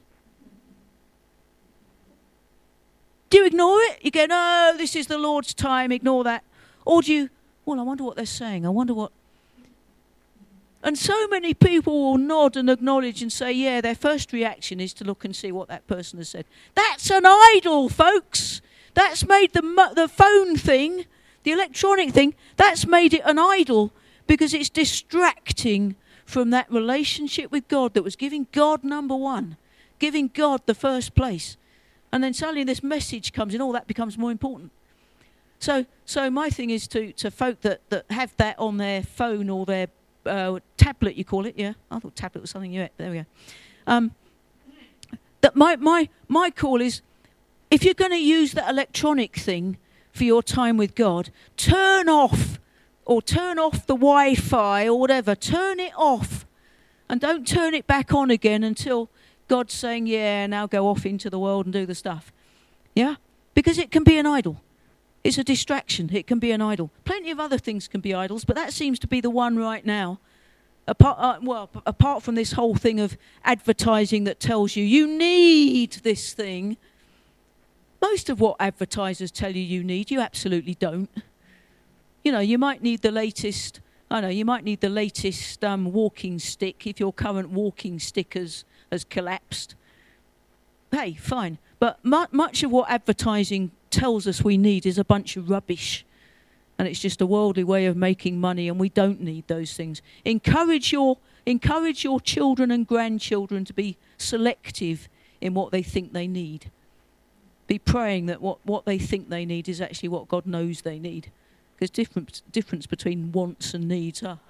Do you ignore it? You go, no, this is the Lord's time, ignore that. Or do you, well, I wonder what they're saying. I wonder what... And so many people will nod and acknowledge and say, yeah, their first reaction is to look and see what that person has said. That's an idol, folks. That's made the the phone thing, the electronic thing, that's made it an idol because it's distracting from that relationship with God that was giving God number one, giving God the first place. And then suddenly this message comes in, all that becomes more important. So so my thing is to, to folk that, that have that on their phone or their uh, tablet, you call it, yeah? I thought tablet was something you ate, there we go. Um, that my, my, my call is, if you're going to use that electronic thing for your time with God, turn off or turn off the Wi-Fi or whatever. Turn it off and don't turn it back on again until God's saying, yeah, now go off into the world and do the stuff. Yeah? Because it can be an idol. It's a distraction. It can be an idol. Plenty of other things can be idols, but that seems to be the one right now. Apart, uh, well, apart from this whole thing of advertising that tells you you need this thing, most of what advertisers tell you you need, you absolutely don't. You know, you might need the latest, I know, you might need the latest um, walking stick if your current walking stick has, has collapsed. Hey, fine. But mu- much of what advertising tells us we need is a bunch of rubbish. And it's just a worldly way of making money, and we don't need those things. Encourage your, encourage your children and grandchildren to be selective in what they think they need. Be praying that what, what they think they need is actually what God knows they need. Because different difference between wants and needs are.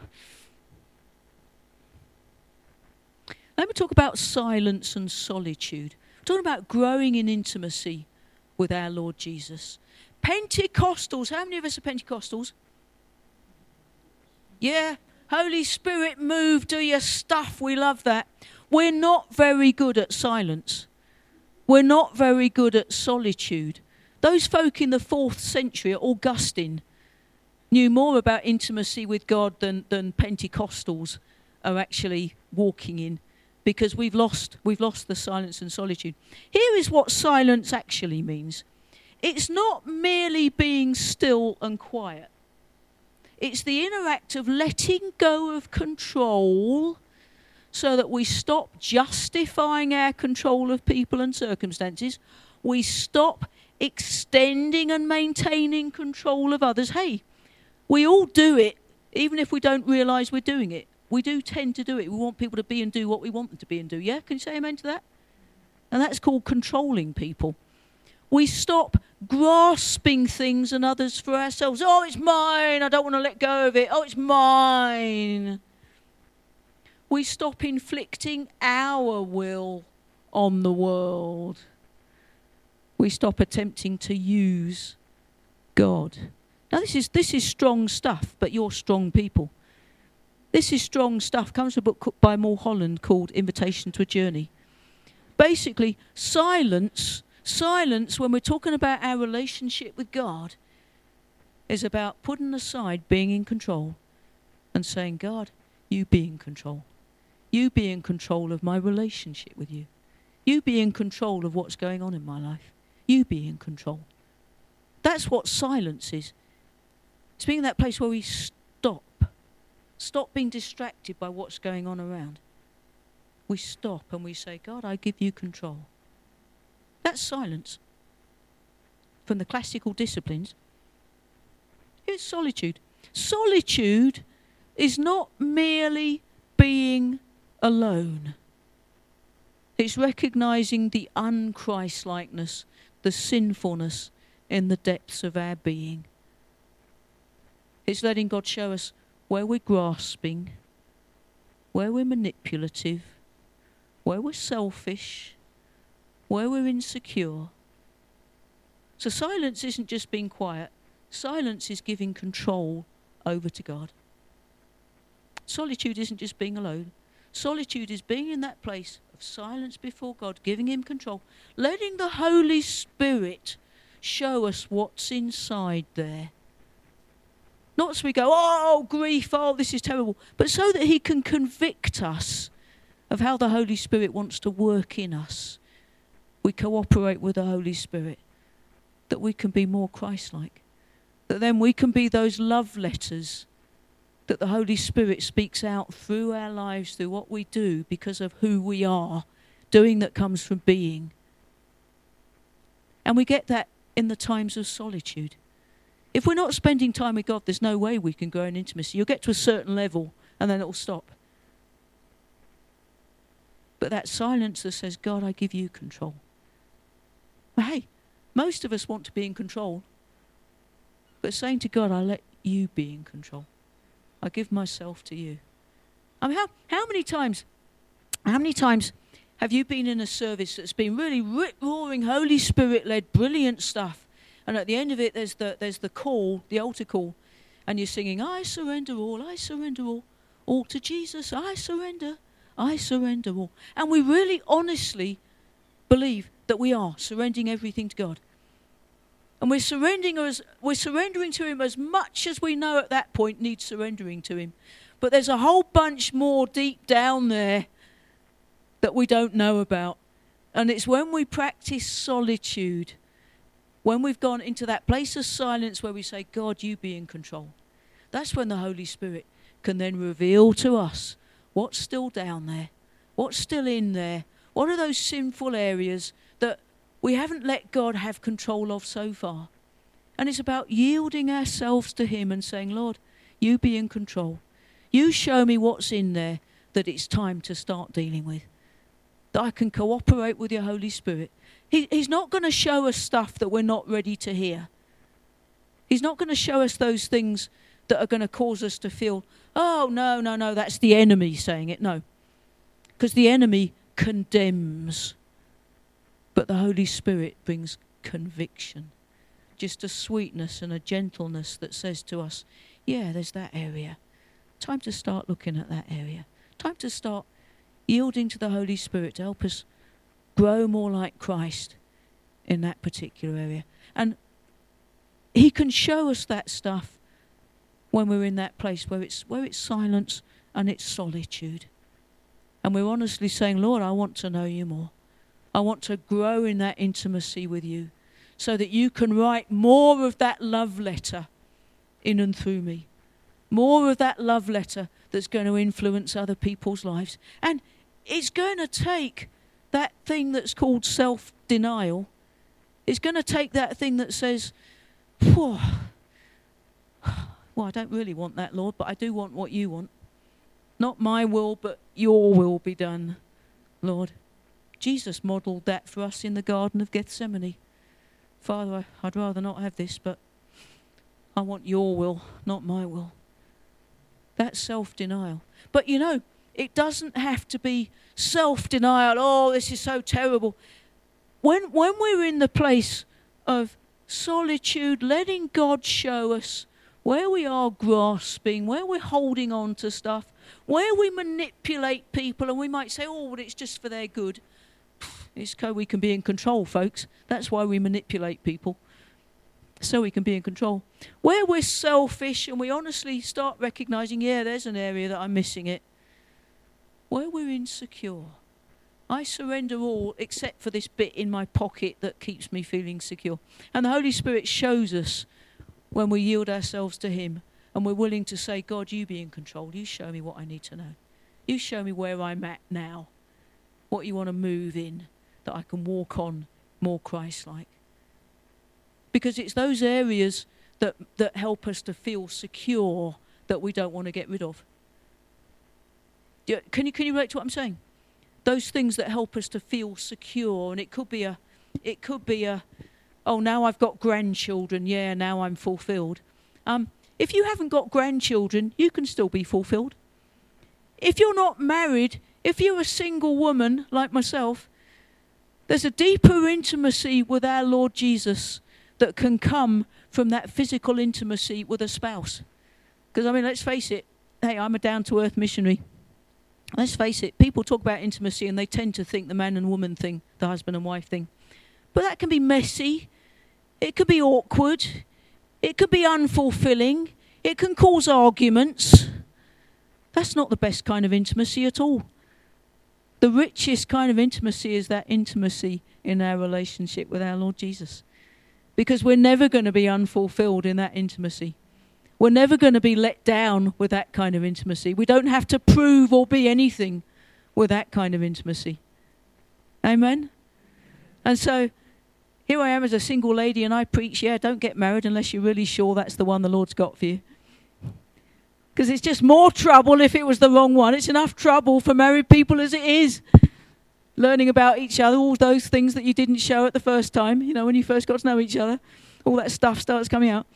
Let me talk about silence and solitude. We're talking about growing in intimacy with our Lord Jesus. Pentecostals, how many of us are Pentecostals? Yeah, Holy Spirit move, do your stuff, we love that. We're not very good at silence. We're not very good at solitude. Those folk in the fourth century, Augustine, knew more about intimacy with God than, than Pentecostals are actually walking in, because we've lost we've lost the silence and solitude. Here is what silence actually means. It's not merely being still and quiet. It's the inner act of letting go of control so that we stop justifying our control of people and circumstances. We stop extending and maintaining control of others. Hey, we all do it, even if we don't realise we're doing it. We do tend to do it. We want people to be and do what we want them to be and do. Yeah? Can you say amen to that? And that's called controlling people. We stop grasping things and others for ourselves. Oh, it's mine. I don't want to let go of it. Oh, it's mine. We stop inflicting our will on the world. We stop attempting to use God. Now, this is this is strong stuff, but you're strong people. This is strong stuff. Comes from a book by Mulholland called Invitation to a Journey. Basically, silence, silence, when we're talking about our relationship with God, is about putting aside being in control and saying, God, you be in control. You be in control of my relationship with you. You be in control of what's going on in my life. You be in control. That's what silence is. It's being in that place where we stop. Stop being distracted by what's going on around. We stop and we say, God, I give you control. That's silence. From the classical disciplines, here's solitude. Solitude is not merely being alone. It's recognizing the un-Christ-likeness, the sinfulness in the depths of our being. It's letting God show us where we're grasping, where we're manipulative, where we're selfish, where we're insecure. So silence isn't just being quiet. Silence is giving control over to God. Solitude isn't just being alone. Solitude is being in that place of silence before God, giving him control, letting the Holy Spirit show us what's inside there. Not so we go, oh, grief, oh, this is terrible, but so that he can convict us of how the Holy Spirit wants to work in us. We cooperate with the Holy Spirit, that we can be more Christ-like, that then we can be those love letters that the Holy Spirit speaks out through our lives, through what we do, because of who we are, doing that comes from being. And we get that in the times of solitude. If we're not spending time with God, there's no way we can grow in intimacy. You'll get to a certain level and then it'll stop. But that silence that says, God, I give you control. Well, hey, most of us want to be in control. But saying to God, I let you be in control. I give myself to you. I mean, how, how many times, how many times have you been in a service that's been really rip-roaring, Holy Spirit-led, brilliant stuff, and at the end of it there's the there's the call, the altar call, and you're singing, I surrender all, I surrender all, all to Jesus, I surrender, I surrender all. And we really honestly believe that we are surrendering everything to God. And we're surrendering as we're surrendering to him as much as we know at that point needs surrendering to him. But there's a whole bunch more deep down there that we don't know about. And it's when we practice solitude, when we've gone into that place of silence where we say, God, you be in control. That's when the Holy Spirit can then reveal to us what's still down there, what's still in there, what are those sinful areas that we haven't let God have control of so far. And it's about yielding ourselves to him and saying, Lord, you be in control. You show me what's in there that it's time to start dealing with. That I can cooperate with your Holy Spirit. He, he's not going to show us stuff that we're not ready to hear. He's not going to show us those things that are going to cause us to feel, oh, no, no, no, that's the enemy saying it. No. Because the enemy condemns. But the Holy Spirit brings conviction. Just a sweetness and a gentleness that says to us, yeah, there's that area. Time to start looking at that area. Time to start yielding to the Holy Spirit to help us grow more like Christ in that particular area. And he can show us that stuff when we're in that place where it's where it's silence and it's solitude. And we're honestly saying, Lord, I want to know you more. I want to grow in that intimacy with you so that you can write more of that love letter in and through me. More of that love letter that's going to influence other people's lives. And it's going to take that thing that's called self-denial. It's going to take that thing that says, well, I don't really want that, Lord, but I do want what you want. Not my will, but your will be done, Lord. Jesus modelled that for us in the Garden of Gethsemane. Father, I'd rather not have this, but I want your will, not my will. That's self-denial. But you know, it doesn't have to be self-denial. Oh, this is so terrible. When when we're in the place of solitude, letting God show us where we are grasping, where we're holding on to stuff, where we manipulate people, and we might say, oh, but it's just for their good. It's so we can be in control, folks. That's why we manipulate people. so we can be in control. Where we're selfish and we honestly start recognizing, yeah, there's an area that I'm missing it. Where we're insecure. I surrender all except for this bit in my pocket that keeps me feeling secure. And the Holy Spirit shows us when we yield ourselves to him and we're willing to say, God, you be in control. You show me what I need to know. You show me where I'm at now, what you want to move in, that I can walk on more Christ-like. Because it's those areas that, that help us to feel secure that we don't want to get rid of. Do you, can you can you relate to what I'm saying? Those things that help us to feel secure, and it could be a, it could be a, oh, now I've got grandchildren, yeah, now I'm fulfilled. Um, if you haven't got grandchildren, you can still be fulfilled. If you're not married, if you're a single woman like myself, there's a deeper intimacy with our Lord Jesus that can come from that physical intimacy with a spouse. Because, I mean, let's face it, hey, I'm a down-to-earth missionary. Let's face it, people talk about intimacy and they tend to think the man and woman thing, the husband and wife thing. But that can be messy. It could be awkward. It could be unfulfilling. It can cause arguments. That's not the best kind of intimacy at all. The richest kind of intimacy is that intimacy in our relationship with our Lord Jesus. Because we're never going to be unfulfilled in that intimacy. We're never going to be let down with that kind of intimacy. We don't have to prove or be anything with that kind of intimacy. Amen? And so, here I am as a single lady and I preach, yeah, don't get married unless you're really sure that's the one the Lord's got for you. Because it's just more trouble if it was the wrong one. It's enough trouble for married people as it is. Learning about each other, all those things that you didn't show at the first time, you know, when you first got to know each other. All that stuff starts coming out.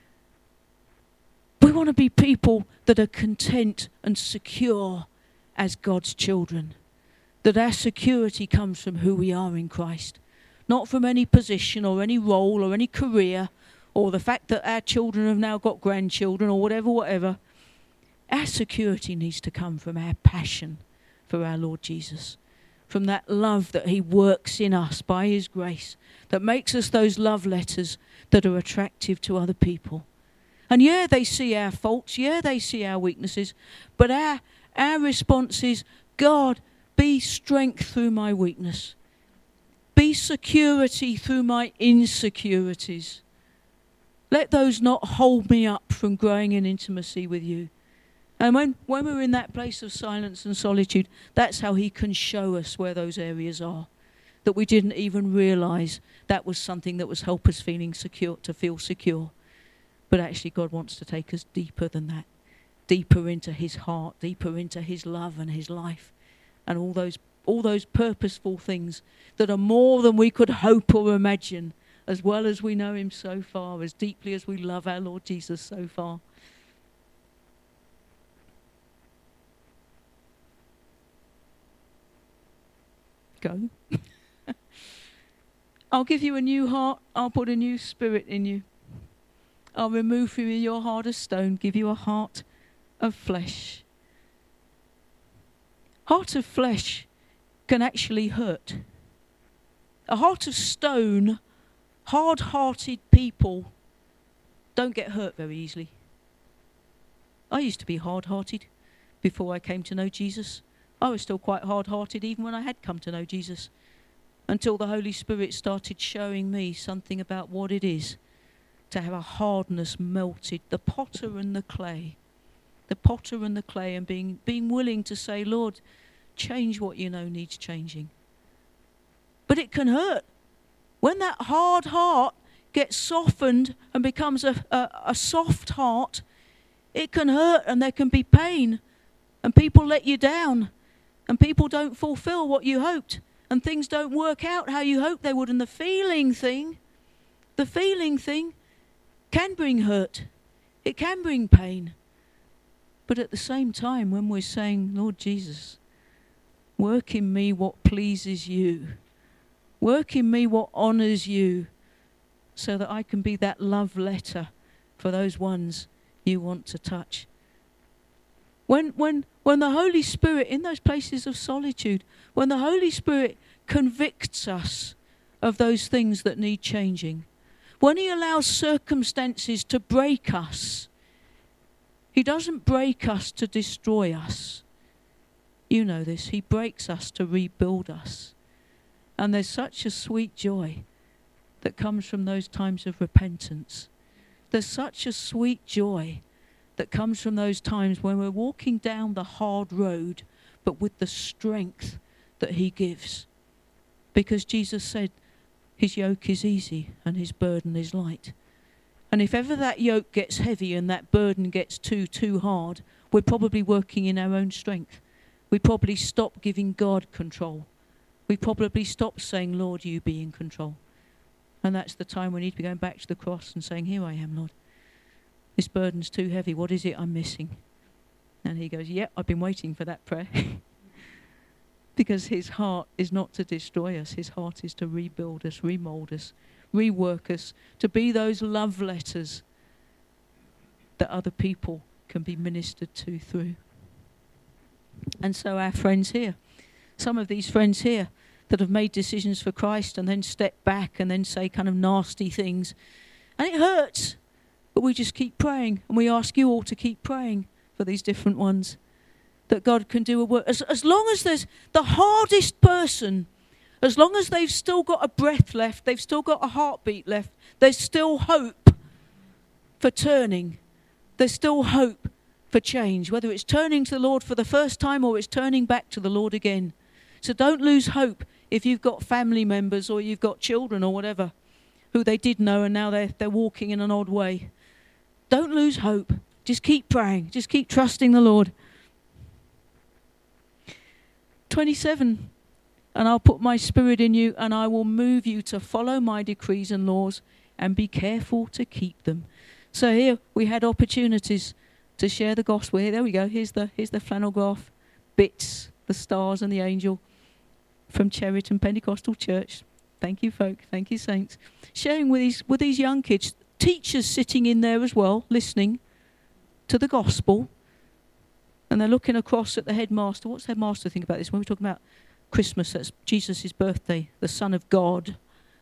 We want to be people that are content and secure as God's children. That our security comes from who we are in Christ. Not from any position or any role or any career or the fact that our children have now got grandchildren or whatever, whatever. Our security needs to come from our passion for our Lord Jesus. From that love that he works in us by his grace. That makes us those love letters that are attractive to other people. And yeah, they see our faults. Yeah, they see our weaknesses. But our, our response is, God, be strength through my weakness. Be security through my insecurities. Let those not hold me up from growing in intimacy with you. And when, when we're in that place of silence and solitude, that's how he can show us where those areas are. That we didn't even realise that was something that was help us feeling secure, to feel secure. But actually God wants to take us deeper than that. Deeper into his heart, deeper into his love and his life. And all those all those purposeful things that are more than we could hope or imagine, as well as we know him so far, as deeply as we love our Lord Jesus so far. Go. I'll give you a new heart. I'll put a new spirit in you. I'll remove from you your heart of stone, give you a heart of flesh. Heart of flesh can actually hurt. A heart of stone, hard-hearted people don't get hurt very easily. I used to be hard-hearted before I came to know Jesus. I was still quite hard-hearted even when I had come to know Jesus, until the Holy Spirit started showing me something about what it is to have a hardness melted, the potter and the clay, the potter and the clay, and being being willing to say, Lord, change what you know needs changing. But it can hurt. When that hard heart gets softened and becomes a, a, a soft heart, it can hurt and there can be pain. And people let you down. And people don't fulfill what you hoped. And things don't work out how you hoped they would. And the feeling thing, the feeling thing can bring hurt. It can bring pain. But at the same time, when we're saying, Lord Jesus, work in me what pleases you. Work in me what honours you, so that I can be that love letter for those ones you want to touch. When, when, when the Holy Spirit, in those places of solitude, when the Holy Spirit convicts us of those things that need changing, when he allows circumstances to break us, he doesn't break us to destroy us. You know this. He breaks us to rebuild us. And there's such a sweet joy that comes from those times of repentance. There's such a sweet joy that comes from those times when we're walking down the hard road, but with the strength that he gives. Because Jesus said his yoke is easy and his burden is light. And if ever that yoke gets heavy and that burden gets too, too hard, we're probably working in our own strength. We probably stop giving God control. We probably stop saying, Lord, you be in control. And that's the time we need to be going back to the cross and saying, here I am, Lord. This burden's too heavy. What is it I'm missing? And he goes, yep, I've been waiting for that prayer. Because his heart is not to destroy us. His heart is to rebuild us, remold us, rework us, to be those love letters that other people can be ministered to through. And so our friends here, some of these friends here that have made decisions for Christ and then step back and then say kind of nasty things. And it hurts, but we just keep praying. And we ask you all to keep praying for these different ones, that God can do a work. As, as long as there's the hardest person, as long as they've still got a breath left, they've still got a heartbeat left, there's still hope for turning. There's still hope for change, whether it's turning to the Lord for the first time or it's turning back to the Lord again. So don't lose hope if you've got family members or you've got children or whatever who they did know and now they're, they're walking in an odd way. Don't lose hope. Just keep praying. Just keep trusting the Lord. twenty-seven, and I'll put my spirit in you and I will move you to follow my decrees and laws and be careful to keep them. So here we had opportunities to share the gospel. Here, there we go. Here's the here's the flannel graph bits, the stars and the angel from Cheriton Pentecostal Church. Thank you, folk. Thank you, saints. Sharing with these with these young kids, teachers sitting in there as well, listening to the gospel. And they're looking across at the headmaster. What's the headmaster think about this? When we're talking about Christmas, that's Jesus' birthday, the Son of God.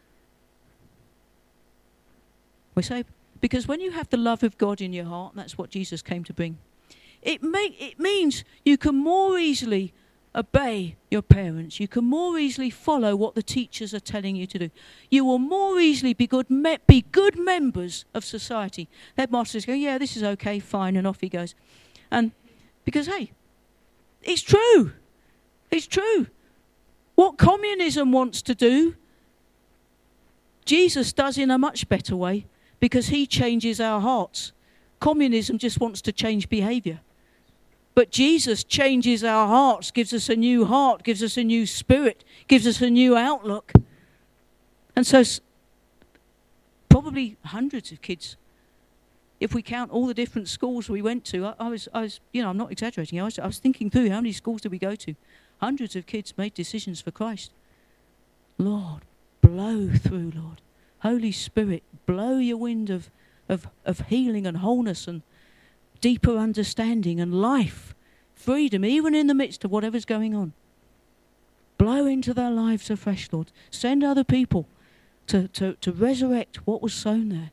We say, because when you have the love of God in your heart, that's what Jesus came to bring. It make it means you can more easily obey your parents. You can more easily follow what the teachers are telling you to do. You will more easily be good me- be good members of society. The headmasters go, yeah, this is okay, fine, and off he goes. And because, hey, it's true. It's true. What communism wants to do, Jesus does in a much better way because he changes our hearts. Communism just wants to change behavior. But Jesus changes our hearts, gives us a new heart, gives us a new spirit, gives us a new outlook. And so probably hundreds of kids, if we count all the different schools we went to, I, I was, I was, you know, I'm not exaggerating. I was, I was thinking through how many schools did we go to? Hundreds of kids made decisions for Christ. Lord, blow through, Lord. Holy Spirit, blow your wind of, of, of healing and wholeness and deeper understanding and life, freedom, even in the midst of whatever's going on. Blow into their lives afresh, Lord. Send other people to, to, to resurrect what was sown there.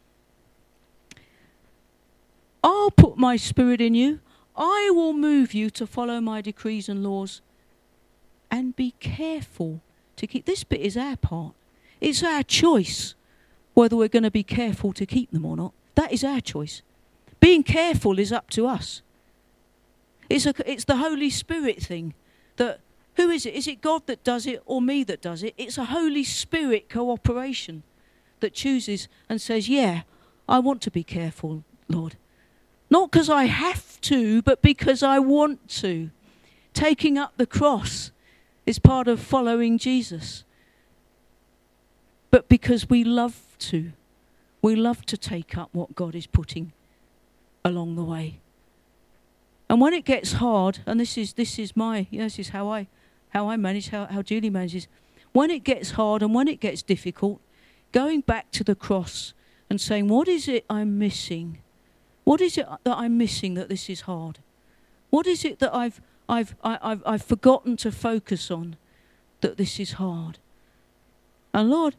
I'll put my spirit in you. I will move you to follow my decrees and laws and be careful to keep. This bit is our part. It's our choice whether we're going to be careful to keep them or not. That is our choice. Being careful is up to us. It's a, it's the Holy Spirit thing. That who is it? Is it God that does it or me that does it? It's a Holy Spirit cooperation that chooses and says, yeah, I want to be careful, Lord. Not because I have to, but because I want to. Taking up the cross is part of following Jesus. But because we love to. We love to take up what God is putting along the way. And when it gets hard, and this is this is my, you know, this is how I how I manage, how, how Julie manages. When it gets hard and when it gets difficult, going back to the cross and saying, what is it I'm missing? What is it that I'm missing that this is hard? What is it that I've I've I, I've I've forgotten to focus on that this is hard? And Lord,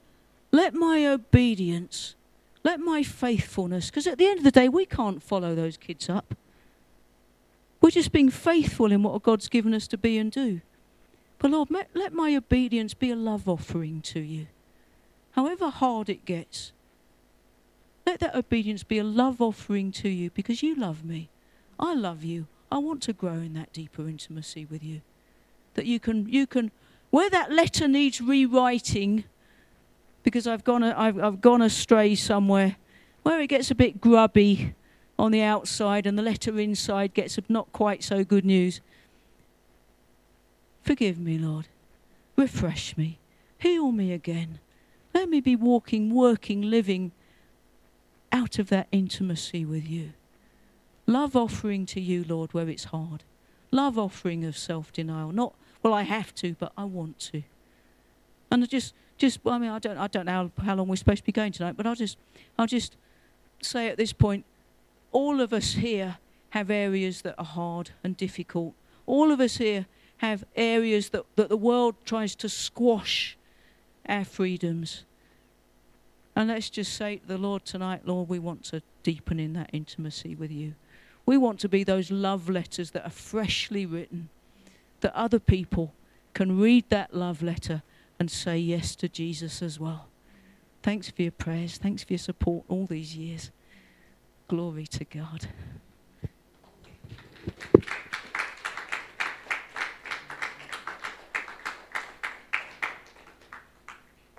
let my obedience, let my faithfulness, because at the end of the day, we can't follow those kids up. We're just being faithful in what God's given us to be and do. But Lord, let my obedience be a love offering to you. However hard it gets, let that obedience be a love offering to you because you love me. I love you. I want to grow in that deeper intimacy with you. That you can, you can, where that letter needs rewriting, because I've gone, I've, I've gone astray somewhere, where it gets a bit grubby on the outside and the letter inside gets not quite so good news. Forgive me, Lord. Refresh me. Heal me again. Let me be walking, working, living out of that intimacy with you. Love offering to you, Lord, where it's hard. Love offering of self-denial. Not, well, I have to, but I want to. And I just, just, I mean, I don't, I don't know how, how long we're supposed to be going tonight, but I'll just, I'll just say at this point, all of us here have areas that are hard and difficult. All of us here have areas that, that the world tries to squash our freedoms. And let's just say to the Lord tonight, Lord, we want to deepen in that intimacy with you. We want to be those love letters that are freshly written, that other people can read that love letter and say yes to Jesus as well. Thanks for your prayers. Thanks for your support all these years. Glory to God.